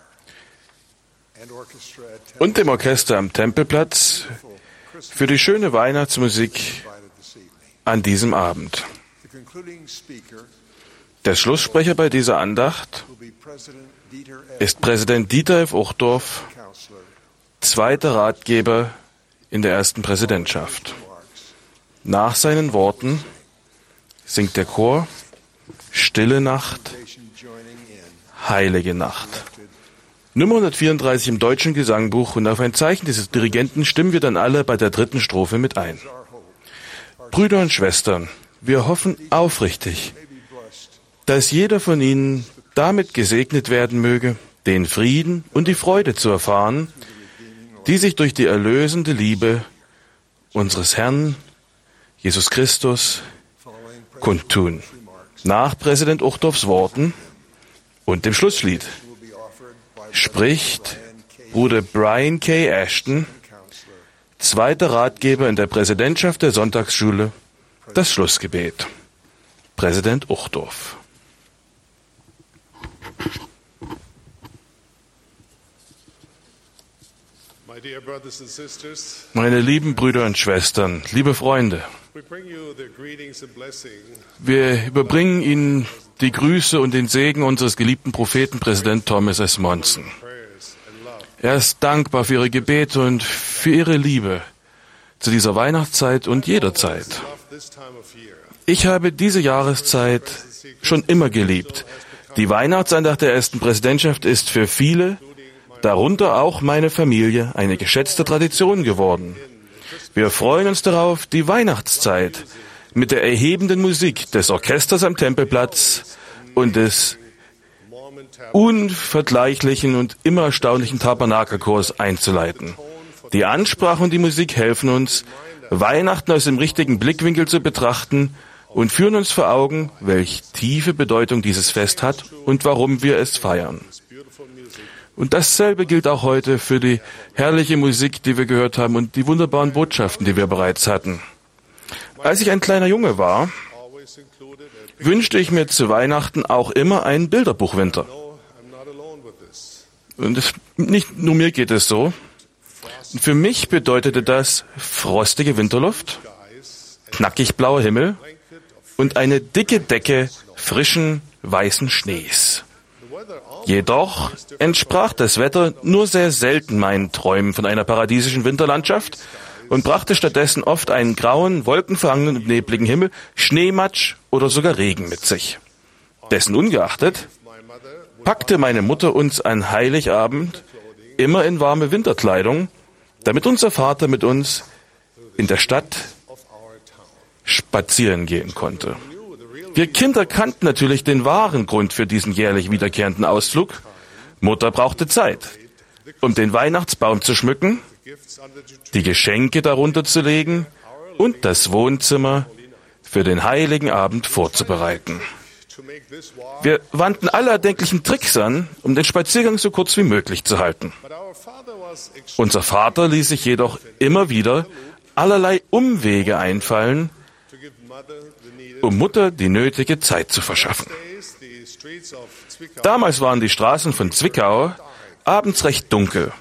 und dem Orchester am Tempelplatz für die schöne Weihnachtsmusik an diesem Abend. Der Schlusssprecher bei dieser Andacht ist Präsident Dieter F. Uchtdorf, zweiter Ratgeber in der ersten Präsidentschaft. Nach seinen Worten singt der Chor Stille Nacht, Heilige Nacht. Nummer 134 im deutschen Gesangbuch, und auf ein Zeichen dieses Dirigenten stimmen wir dann alle bei der dritten Strophe mit ein. Brüder und Schwestern, wir hoffen aufrichtig, dass jeder von Ihnen damit gesegnet werden möge, den Frieden und die Freude zu erfahren, die sich durch die erlösende Liebe unseres Herrn Jesus Christus kundtun. Nach Präsident Uchtdorfs Worten und dem Schlusslied spricht Bruder Brian K. Ashton, zweiter Ratgeber in der Präsidentschaft der Sonntagsschule, das Schlussgebet. Präsident Uchtdorf. Meine lieben Brüder und Schwestern, liebe Freunde, wir überbringen Ihnen die Grüße und den Segen unseres geliebten Propheten, Präsident Thomas S. Monson. Er ist dankbar für Ihre Gebete und für Ihre Liebe zu dieser Weihnachtszeit und jeder Zeit. Ich habe diese Jahreszeit schon immer geliebt. Die Weihnachtsandacht der ersten Präsidentschaft ist für viele, darunter auch meine Familie, eine geschätzte Tradition geworden. Wir freuen uns darauf, die Weihnachtszeit mit der erhebenden Musik des Orchesters am Tempelplatz und des unvergleichlichen und immer erstaunlichen Tabernakelchors einzuleiten. Die Ansprache und die Musik helfen uns, Weihnachten aus dem richtigen Blickwinkel zu betrachten und führen uns vor Augen, welch tiefe Bedeutung dieses Fest hat und warum wir es feiern. Und dasselbe gilt auch heute für die herrliche Musik, die wir gehört haben, und die wunderbaren Botschaften, die wir bereits hatten. Als ich ein kleiner Junge war, wünschte ich mir zu Weihnachten auch immer einen Bilderbuchwinter. Und nicht nur mir geht es so. Für mich bedeutete das frostige Winterluft, knackig blauer Himmel und eine dicke Decke frischen, weißen Schnees. Jedoch entsprach das Wetter nur sehr selten meinen Träumen von einer paradiesischen Winterlandschaft und brachte stattdessen oft einen grauen, wolkenverhangenen und nebligen Himmel, Schneematsch oder sogar Regen mit sich. Dessen ungeachtet packte meine Mutter uns an Heiligabend immer in warme Winterkleidung, damit unser Vater mit uns in der Stadt spazieren gehen konnte. Wir Kinder kannten natürlich den wahren Grund für diesen jährlich wiederkehrenden Ausflug. Mutter brauchte Zeit, um den Weihnachtsbaum zu schmücken, die Geschenke darunter zu legen und das Wohnzimmer für den heiligen Abend vorzubereiten. Wir wandten alle erdenklichen Tricks an, um den Spaziergang so kurz wie möglich zu halten. Unser Vater ließ sich jedoch immer wieder allerlei Umwege einfallen, um Mutter die nötige Zeit zu verschaffen. Damals waren die Straßen von Zwickau abends recht dunkel.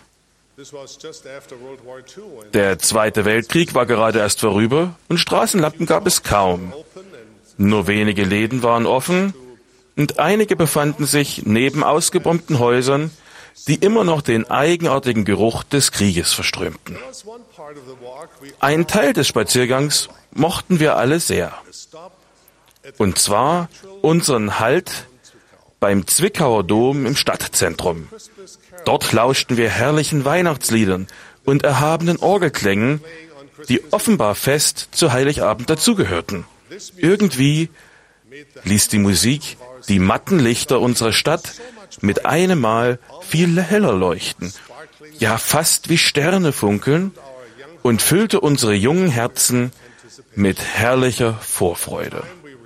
Der Zweite Weltkrieg war gerade erst vorüber und Straßenlampen gab es kaum. Nur wenige Läden waren offen und einige befanden sich neben ausgebombten Häusern, die immer noch den eigenartigen Geruch des Krieges verströmten. Einen Teil des Spaziergangs mochten wir alle sehr. Und zwar unseren Halt beim Zwickauer Dom im Stadtzentrum. Dort lauschten wir herrlichen Weihnachtsliedern und erhabenen Orgelklängen, die offenbar fest zu Heiligabend dazugehörten. Irgendwie ließ die Musik die matten Lichter unserer Stadt mit einem Mal viel heller leuchten, ja fast wie Sterne funkeln, und füllte unsere jungen Herzen mit herrlicher Vorfreude.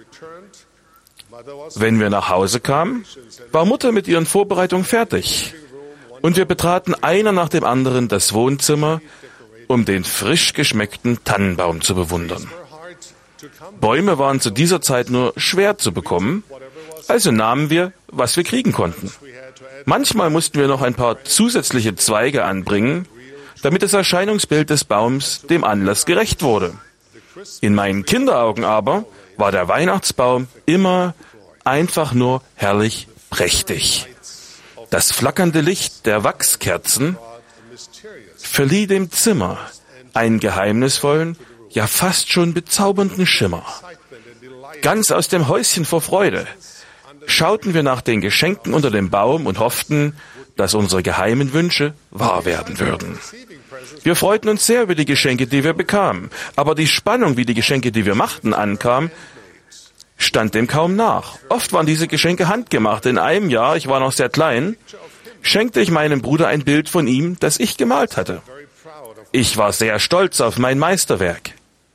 Wenn wir nach Hause kamen, war Mutter mit ihren Vorbereitungen fertig und wir betraten einer nach dem anderen das Wohnzimmer, um den frisch geschmeckten Tannenbaum zu bewundern. Bäume waren zu dieser Zeit nur schwer zu bekommen, also nahmen wir, was wir kriegen konnten. Manchmal mussten wir noch ein paar zusätzliche Zweige anbringen, damit das Erscheinungsbild des Baums dem Anlass gerecht wurde. In meinen Kinderaugen aber war der Weihnachtsbaum immer einfach nur herrlich prächtig. Das flackernde Licht der Wachskerzen verlieh dem Zimmer einen geheimnisvollen, ja fast schon bezaubernden Schimmer. Ganz aus dem Häuschen vor Freude schauten wir nach den Geschenken unter dem Baum und hofften, dass unsere geheimen Wünsche wahr werden würden. Wir freuten uns sehr über die Geschenke, die wir bekamen, aber die Spannung, wie die Geschenke, die wir machten, ankam, stand dem kaum nach. Oft waren diese Geschenke handgemacht. In einem Jahr, ich war noch sehr klein, schenkte ich meinem Bruder ein Bild von ihm, das ich gemalt hatte. Ich war sehr stolz auf mein Meisterwerk.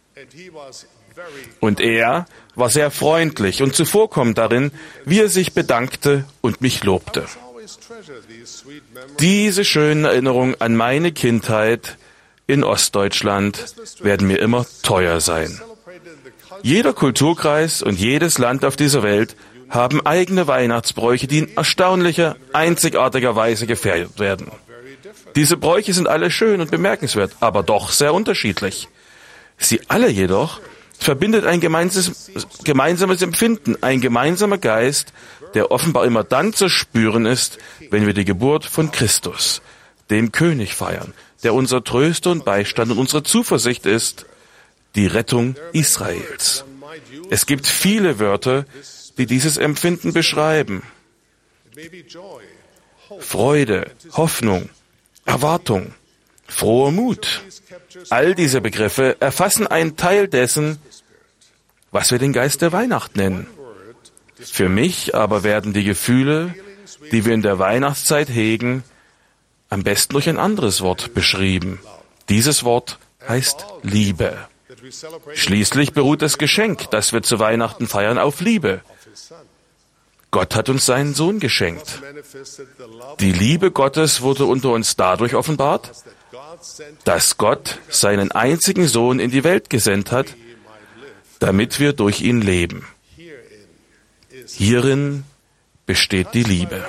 Und er war sehr freundlich und zuvorkommend darin, wie er sich bedankte und mich lobte. Diese schönen Erinnerungen an meine Kindheit in Ostdeutschland werden mir immer teuer sein. Jeder Kulturkreis und jedes Land auf dieser Welt haben eigene Weihnachtsbräuche, die in erstaunlicher, einzigartiger Weise gefeiert werden. Diese Bräuche sind alle schön und bemerkenswert, aber doch sehr unterschiedlich. Sie alle jedoch verbindet ein gemeinsames Empfinden, ein gemeinsamer Geist, der offenbar immer dann zu spüren ist, wenn wir die Geburt von Christus, dem König, feiern, der unser Tröster und Beistand und unsere Zuversicht ist, die Rettung Israels. Es gibt viele Wörter, die dieses Empfinden beschreiben. Freude, Hoffnung, Erwartung, froher Mut. All diese Begriffe erfassen einen Teil dessen, was wir den Geist der Weihnacht nennen. Für mich aber werden die Gefühle, die wir in der Weihnachtszeit hegen, am besten durch ein anderes Wort beschrieben. Dieses Wort heißt Liebe. Schließlich beruht das Geschenk, das wir zu Weihnachten feiern, auf Liebe. Gott hat uns seinen Sohn geschenkt. Die Liebe Gottes wurde unter uns dadurch offenbart, dass Gott seinen einzigen Sohn in die Welt gesandt hat, damit wir durch ihn leben. Hierin besteht die Liebe.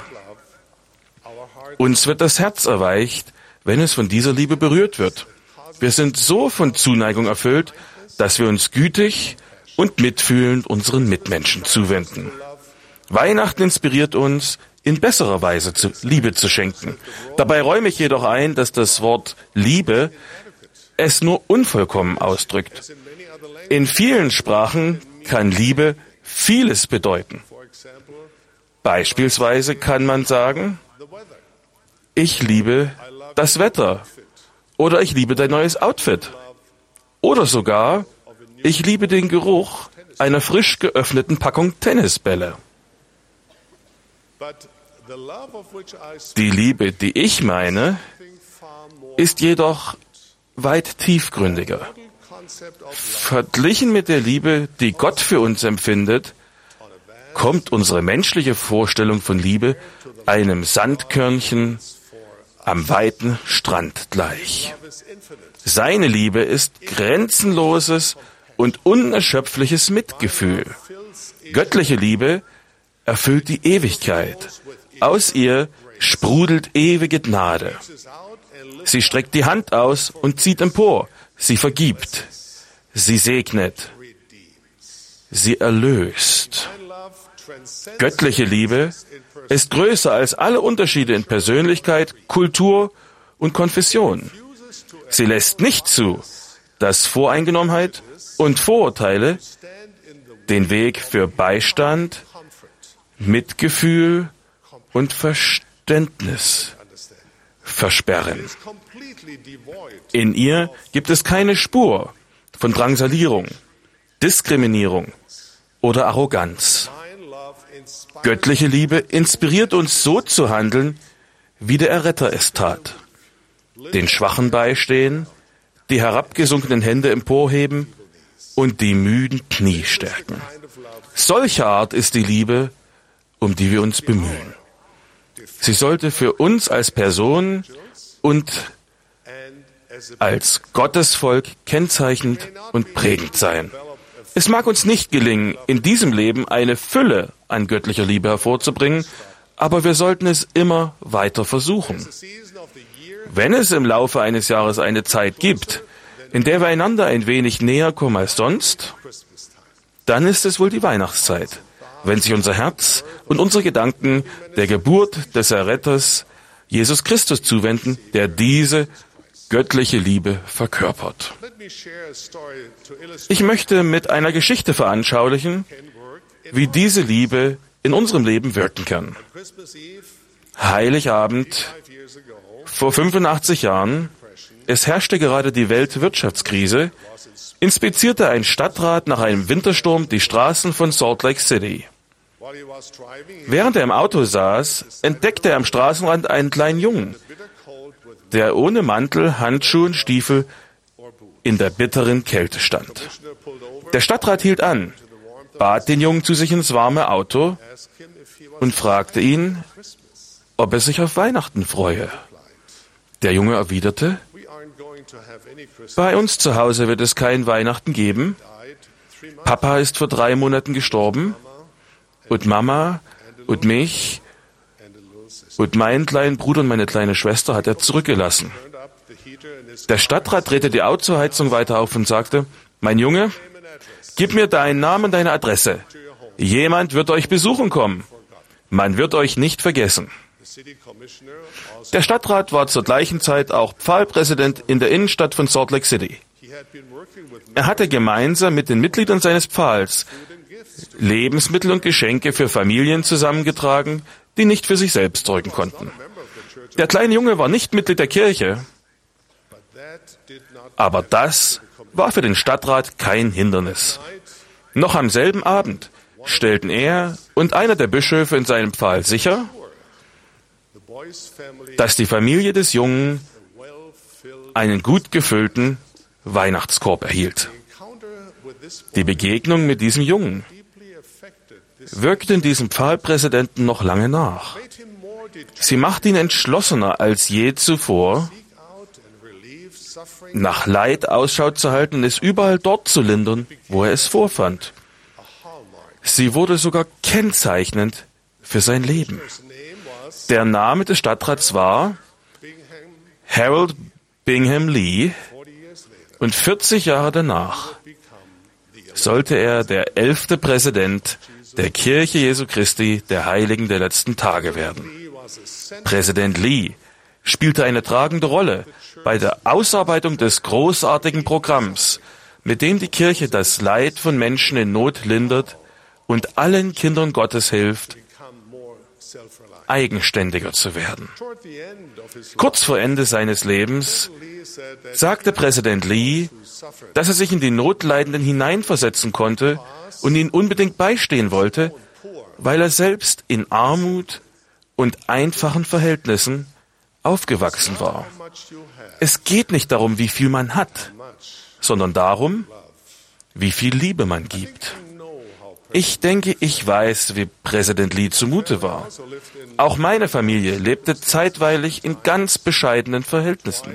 Uns wird das Herz erweicht, wenn es von dieser Liebe berührt wird. Wir sind so von Zuneigung erfüllt, dass wir uns gütig und mitfühlend unseren Mitmenschen zuwenden. Weihnachten inspiriert uns, in besserer Weise Liebe zu schenken. Dabei räume ich jedoch ein, dass das Wort Liebe es nur unvollkommen ausdrückt. In vielen Sprachen kann Liebe vieles bedeuten. Beispielsweise kann man sagen, ich liebe das Wetter oder ich liebe dein neues Outfit oder sogar, ich liebe den Geruch einer frisch geöffneten Packung Tennisbälle. Die Liebe, die ich meine, ist jedoch weit tiefgründiger. Verglichen mit der Liebe, die Gott für uns empfindet, kommt unsere menschliche Vorstellung von Liebe einem Sandkörnchen am weiten Strand gleich. Seine Liebe ist grenzenloses und unerschöpfliches Mitgefühl. Göttliche Liebe erfüllt die Ewigkeit. Aus ihr sprudelt ewige Gnade. Sie streckt die Hand aus und zieht empor. Sie vergibt. Sie segnet. Sie erlöst. Göttliche Liebe ist größer als alle Unterschiede in Persönlichkeit, Kultur und Konfession. Sie lässt nicht zu, dass Voreingenommenheit und Vorurteile den Weg für Beistand, Mitgefühl und Verständnis versperren. In ihr gibt es keine Spur von Drangsalierung, Diskriminierung oder Arroganz. Göttliche Liebe inspiriert uns so zu handeln, wie der Erretter es tat. Den Schwachen beistehen, die herabgesunkenen Hände emporheben und die müden Knie stärken. Solche Art ist die Liebe, um die wir uns bemühen. Sie sollte für uns als Person und als Gottesvolk kennzeichnend und prägend sein. Es mag uns nicht gelingen, in diesem Leben eine Fülle an göttlicher Liebe hervorzubringen, aber wir sollten es immer weiter versuchen. Wenn es im Laufe eines Jahres eine Zeit gibt, in der wir einander ein wenig näher kommen als sonst, dann ist es wohl die Weihnachtszeit, wenn sich unser Herz und unsere Gedanken der Geburt des Erretters Jesus Christus zuwenden, der diese göttliche Liebe verkörpert. Ich möchte mit einer Geschichte veranschaulichen, wie diese Liebe in unserem Leben wirken kann. Heiligabend vor 85 Jahren, es herrschte gerade die Weltwirtschaftskrise, inspizierte ein Stadtrat nach einem Wintersturm die Straßen von Salt Lake City. Während er im Auto saß, entdeckte er am Straßenrand einen kleinen Jungen, der ohne Mantel, Handschuhe und Stiefel in der bitteren Kälte stand. Der Stadtrat hielt an, bat den Jungen zu sich ins warme Auto und fragte ihn, ob er sich auf Weihnachten freue. Der Junge erwiderte, bei uns zu Hause wird es kein Weihnachten geben. Papa ist vor 3 Monaten gestorben und Mama und mich und meinen kleinen Bruder und meine kleine Schwester hat er zurückgelassen. Der Stadtrat drehte die Autoheizung weiter auf und sagte, mein Junge, gib mir deinen Namen und deine Adresse. Jemand wird euch besuchen kommen. Man wird euch nicht vergessen. Der Stadtrat war zur gleichen Zeit auch Pfahlpräsident in der Innenstadt von Salt Lake City. Er hatte gemeinsam mit den Mitgliedern seines Pfahls Lebensmittel und Geschenke für Familien zusammengetragen, die nicht für sich selbst sorgen konnten. Der kleine Junge war nicht Mitglied der Kirche, aber das war für den Stadtrat kein Hindernis. Noch am selben Abend stellten er und einer der Bischöfe in seinem Pfahl sicher, dass die Familie des Jungen einen gut gefüllten Weihnachtskorb erhielt. Die Begegnung mit diesem Jungen wirkte in diesem Pfahlpräsidenten noch lange nach. Sie machte ihn entschlossener als je zuvor, nach Leid Ausschau zu halten und es überall dort zu lindern, wo er es vorfand. Sie wurde sogar kennzeichnend für sein Leben. Der Name des Stadtrats war Harold Bingham Lee und 40 Jahre danach sollte er der 11. Präsident der Kirche Jesu Christi der Heiligen der letzten Tage werden. Präsident Lee spielte eine tragende Rolle bei der Ausarbeitung des großartigen Programms, mit dem die Kirche das Leid von Menschen in Not lindert und allen Kindern Gottes hilft, eigenständiger zu werden. Kurz vor Ende seines Lebens sagte Präsident Lee, dass er sich in die Notleidenden hineinversetzen konnte und ihnen unbedingt beistehen wollte, weil er selbst in Armut und einfachen Verhältnissen aufgewachsen war. Es geht nicht darum, wie viel man hat, sondern darum, wie viel Liebe man gibt. Ich denke, ich weiß, wie Präsident Lee zumute war. Auch meine Familie lebte zeitweilig in ganz bescheidenen Verhältnissen.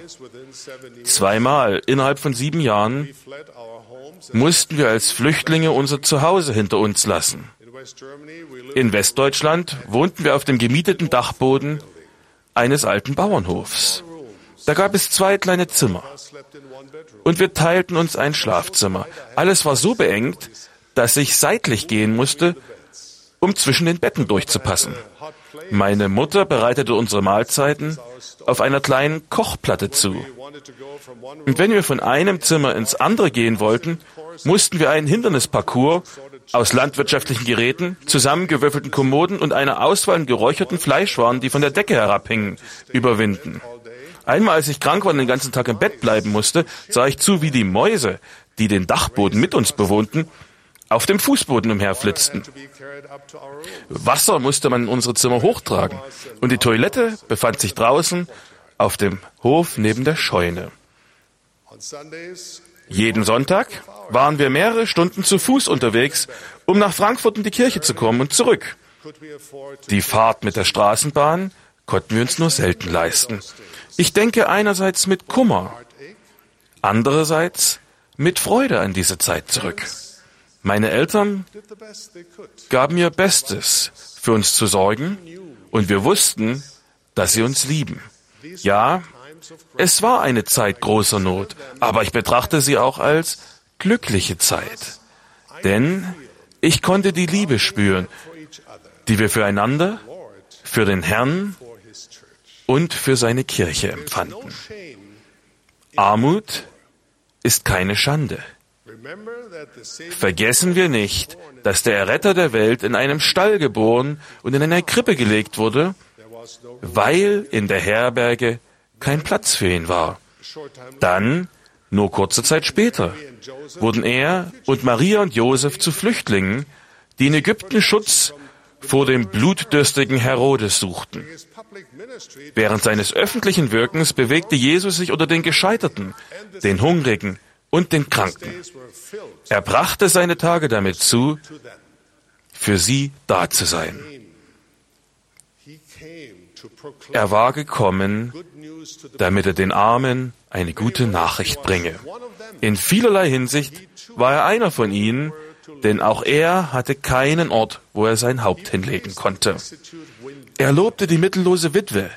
2-mal innerhalb von 7 Jahren mussten wir als Flüchtlinge unser Zuhause hinter uns lassen. In Westdeutschland wohnten wir auf dem gemieteten Dachboden eines alten Bauernhofs. Da gab es 2 kleine Zimmer und wir teilten uns ein Schlafzimmer. Alles war so beengt, dass ich seitlich gehen musste, um zwischen den Betten durchzupassen. Meine Mutter bereitete unsere Mahlzeiten auf einer kleinen Kochplatte zu. Und wenn wir von einem Zimmer ins andere gehen wollten, mussten wir einen Hindernisparcours aus landwirtschaftlichen Geräten, zusammengewürfelten Kommoden und einer Auswahl an geräucherten Fleischwaren, die von der Decke herabhingen, überwinden. Einmal, als ich krank war und den ganzen Tag im Bett bleiben musste, sah ich zu, wie die Mäuse, die den Dachboden mit uns bewohnten, auf dem Fußboden umherflitzten. Wasser musste man in unsere Zimmer hochtragen und die Toilette befand sich draußen auf dem Hof neben der Scheune. Jeden Sonntag waren wir mehrere Stunden zu Fuß unterwegs, um nach Frankfurt in die Kirche zu kommen und zurück. Die Fahrt mit der Straßenbahn konnten wir uns nur selten leisten. Ich denke einerseits mit Kummer, andererseits mit Freude an diese Zeit zurück. Meine Eltern gaben ihr Bestes, für uns zu sorgen, und wir wussten, dass sie uns lieben. Ja, es war eine Zeit großer Not, aber ich betrachte sie auch als glückliche Zeit. Denn ich konnte die Liebe spüren, die wir füreinander, für den Herrn und für seine Kirche empfanden. Armut ist keine Schande. Vergessen wir nicht, dass der Erretter der Welt in einem Stall geboren und in einer Krippe gelegt wurde, weil in der Herberge kein Platz für ihn war. Dann, nur kurze Zeit später, wurden er und Maria und Josef zu Flüchtlingen, die in Ägypten Schutz vor dem blutdürstigen Herodes suchten. Während seines öffentlichen Wirkens bewegte Jesus sich unter den Gescheiterten, den Hungrigen und den Kranken. Er brachte seine Tage damit zu, für sie da zu sein. Er war gekommen, damit er den Armen eine gute Nachricht bringe. In vielerlei Hinsicht war er einer von ihnen, denn auch er hatte keinen Ort, wo er sein Haupt hinlegen konnte. Er lobte die mittellose Witwe,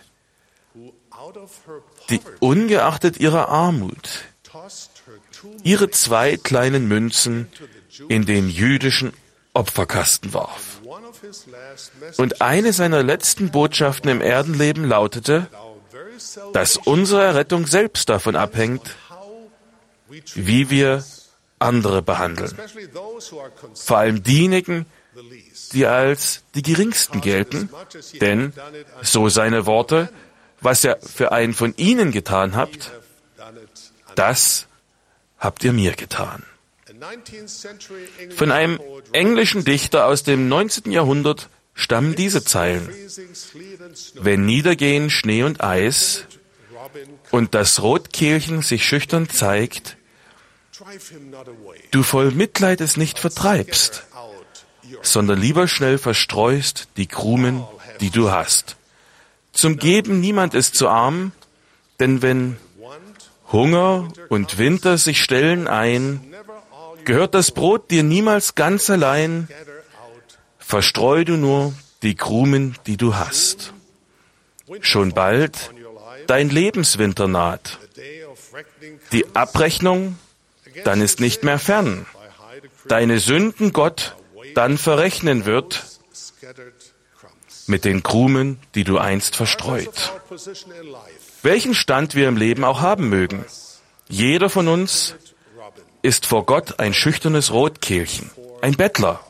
die ungeachtet ihrer Armut ihre 2 kleinen Münzen in den jüdischen Opferkasten warf. Und eine seiner letzten Botschaften im Erdenleben lautete, dass unsere Errettung selbst davon abhängt, wie wir andere behandeln. Vor allem diejenigen, die als die Geringsten gelten, denn, so seine Worte, was ihr für einen von ihnen getan habt, das habt ihr mir getan. Von einem englischen Dichter aus dem 19. Jahrhundert stammen diese Zeilen. Wenn niedergehen Schnee und Eis und das Rotkehlchen sich schüchtern zeigt, du voll Mitleid es nicht vertreibst, sondern lieber schnell verstreust die Krumen, die du hast. Zum Geben niemand ist zu arm, denn wenn Hunger und Winter sich stellen ein, gehört das Brot dir niemals ganz allein, verstreu du nur die Krumen, die du hast. Schon bald dein Lebenswinter naht. Die Abrechnung, dann ist nicht mehr fern. Deine Sünden Gott dann verrechnen wird mit den Krumen, die du einst verstreut. Welchen Stand wir im Leben auch haben mögen, jeder von uns ist vor Gott ein schüchternes Rotkehlchen, ein Bettler.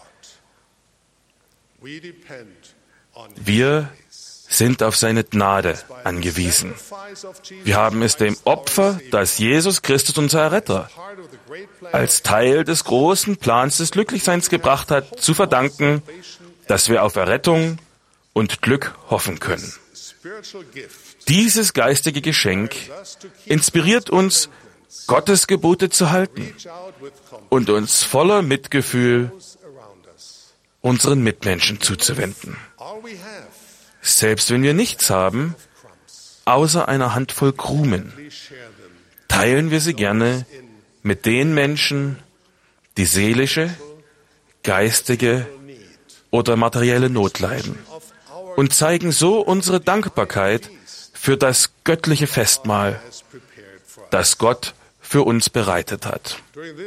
Wir sind auf seine Gnade angewiesen. Wir haben es dem Opfer, das Jesus Christus, unser Erretter, als Teil des großen Plans des Glücklichseins gebracht hat, zu verdanken, dass wir auf Errettung und Glück hoffen können. Dieses geistige Geschenk inspiriert uns, Gottes Gebote zu halten und uns voller Mitgefühl unseren Mitmenschen zuzuwenden. Selbst wenn wir nichts haben, außer einer Handvoll Krumen, teilen wir sie gerne mit den Menschen, die seelische, geistige oder materielle Not leiden und zeigen so unsere Dankbarkeit für das göttliche Festmahl, das Gott für uns bereitet hat.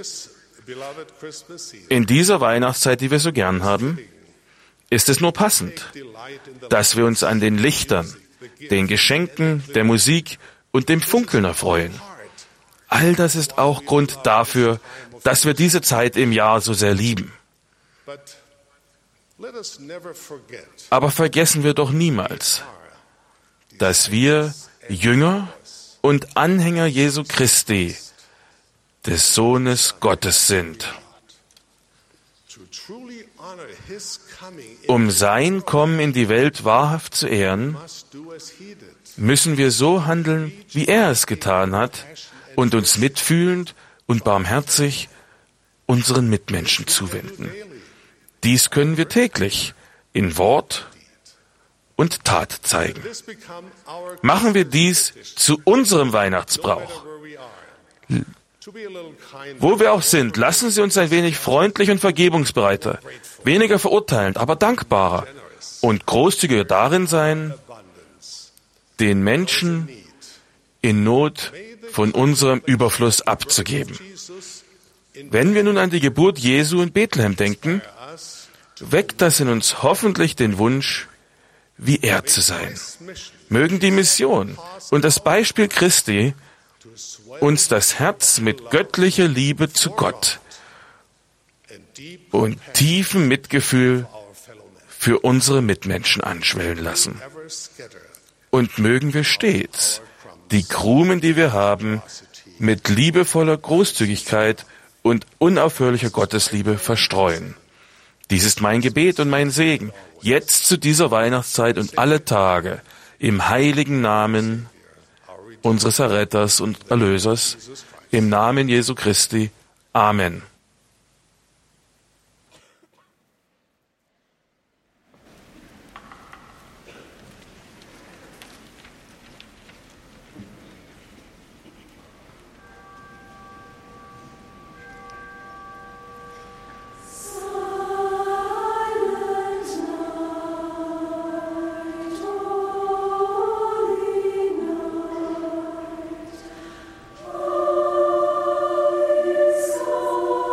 In dieser Weihnachtszeit, die wir so gern haben, ist es nur passend, dass wir uns an den Lichtern, den Geschenken, der Musik und dem Funkeln erfreuen. All das ist auch Grund dafür, dass wir diese Zeit im Jahr so sehr lieben. Aber vergessen wir doch niemals, dass wir Jünger und Anhänger Jesu Christi, des Sohnes Gottes sind. Um sein Kommen in die Welt wahrhaft zu ehren, müssen wir so handeln, wie er es getan hat, und uns mitfühlend und barmherzig unseren Mitmenschen zuwenden. Dies können wir täglich in Wort und Tat zeigen. Machen wir dies zu unserem Weihnachtsbrauch. Wo wir auch sind, lassen Sie uns ein wenig freundlich und vergebungsbereiter, weniger verurteilend, aber dankbarer und großzügiger darin sein, den Menschen in Not von unserem Überfluss abzugeben. Wenn wir nun an die Geburt Jesu in Bethlehem denken, weckt das in uns hoffentlich den Wunsch, wie er zu sein. Mögen die Mission und das Beispiel Christi uns das Herz mit göttlicher Liebe zu Gott und tiefem Mitgefühl für unsere Mitmenschen anschwellen lassen. Und mögen wir stets die Krumen, die wir haben, mit liebevoller Großzügigkeit und unaufhörlicher Gottesliebe verstreuen. Dies ist mein Gebet und mein Segen, jetzt zu dieser Weihnachtszeit und alle Tage, im heiligen Namen unseres Erretters und Erlösers, im Namen Jesu Christi. Amen. Oh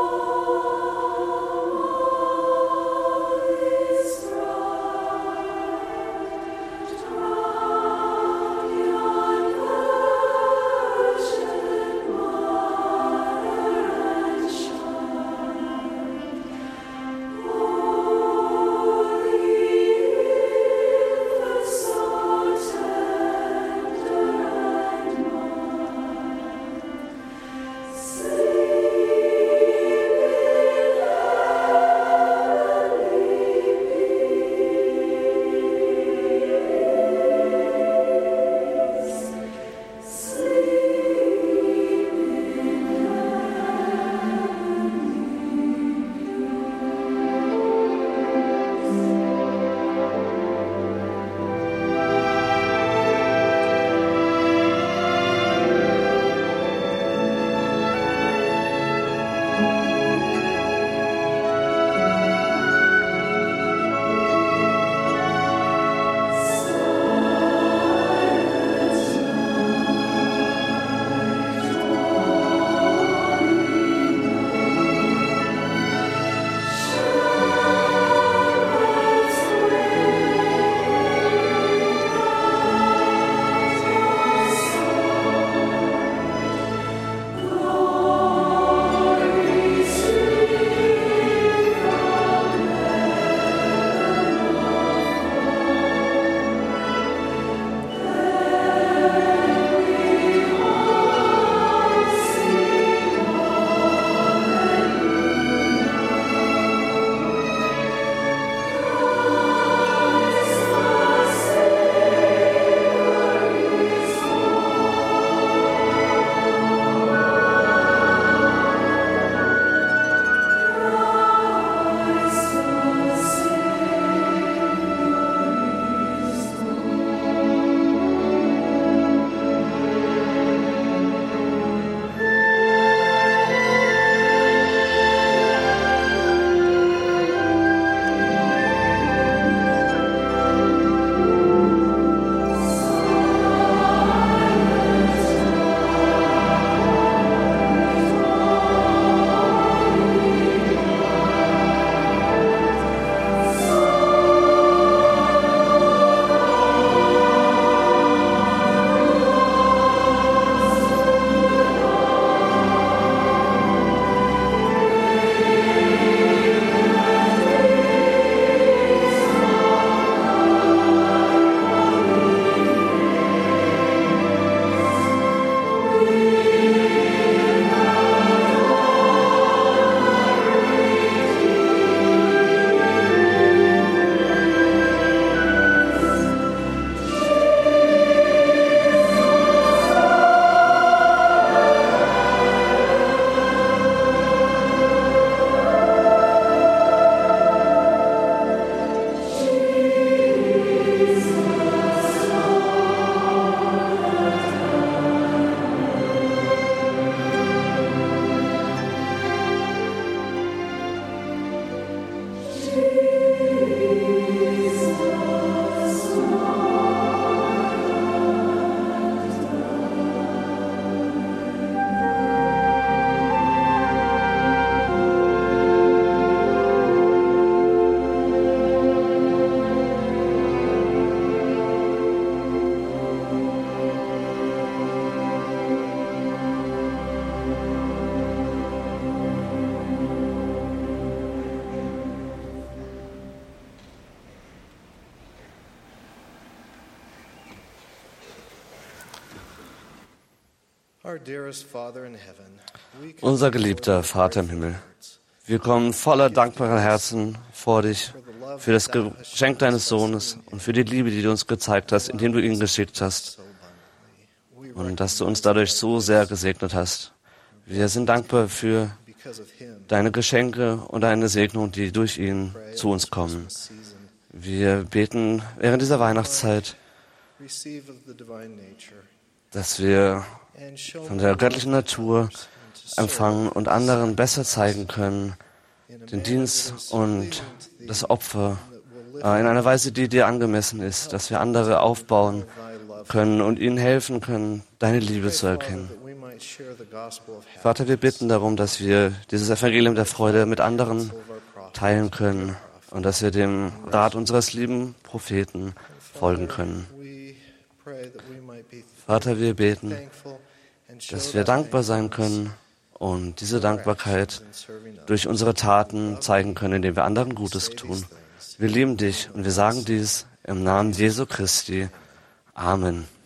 Unser geliebter Vater im Himmel, wir kommen voller dankbarer Herzen vor dich für das Geschenk deines Sohnes und für die Liebe, die du uns gezeigt hast, indem du ihn geschickt hast und dass du uns dadurch so sehr gesegnet hast. Wir sind dankbar für deine Geschenke und deine Segnung, die durch ihn zu uns kommen. Wir beten während dieser Weihnachtszeit, dass wir von der göttlichen Natur empfangen und anderen besser zeigen können, den Dienst und das Opfer in einer Weise, die dir angemessen ist, dass wir andere aufbauen können und ihnen helfen können, deine Liebe zu erkennen. Vater, wir bitten darum, dass wir dieses Evangelium der Freude mit anderen teilen können und dass wir dem Rat unseres lieben Propheten folgen können. Vater, wir beten, dass wir dankbar sein können und diese Dankbarkeit durch unsere Taten zeigen können, indem wir anderen Gutes tun. Wir lieben dich und wir sagen dies im Namen Jesu Christi. Amen.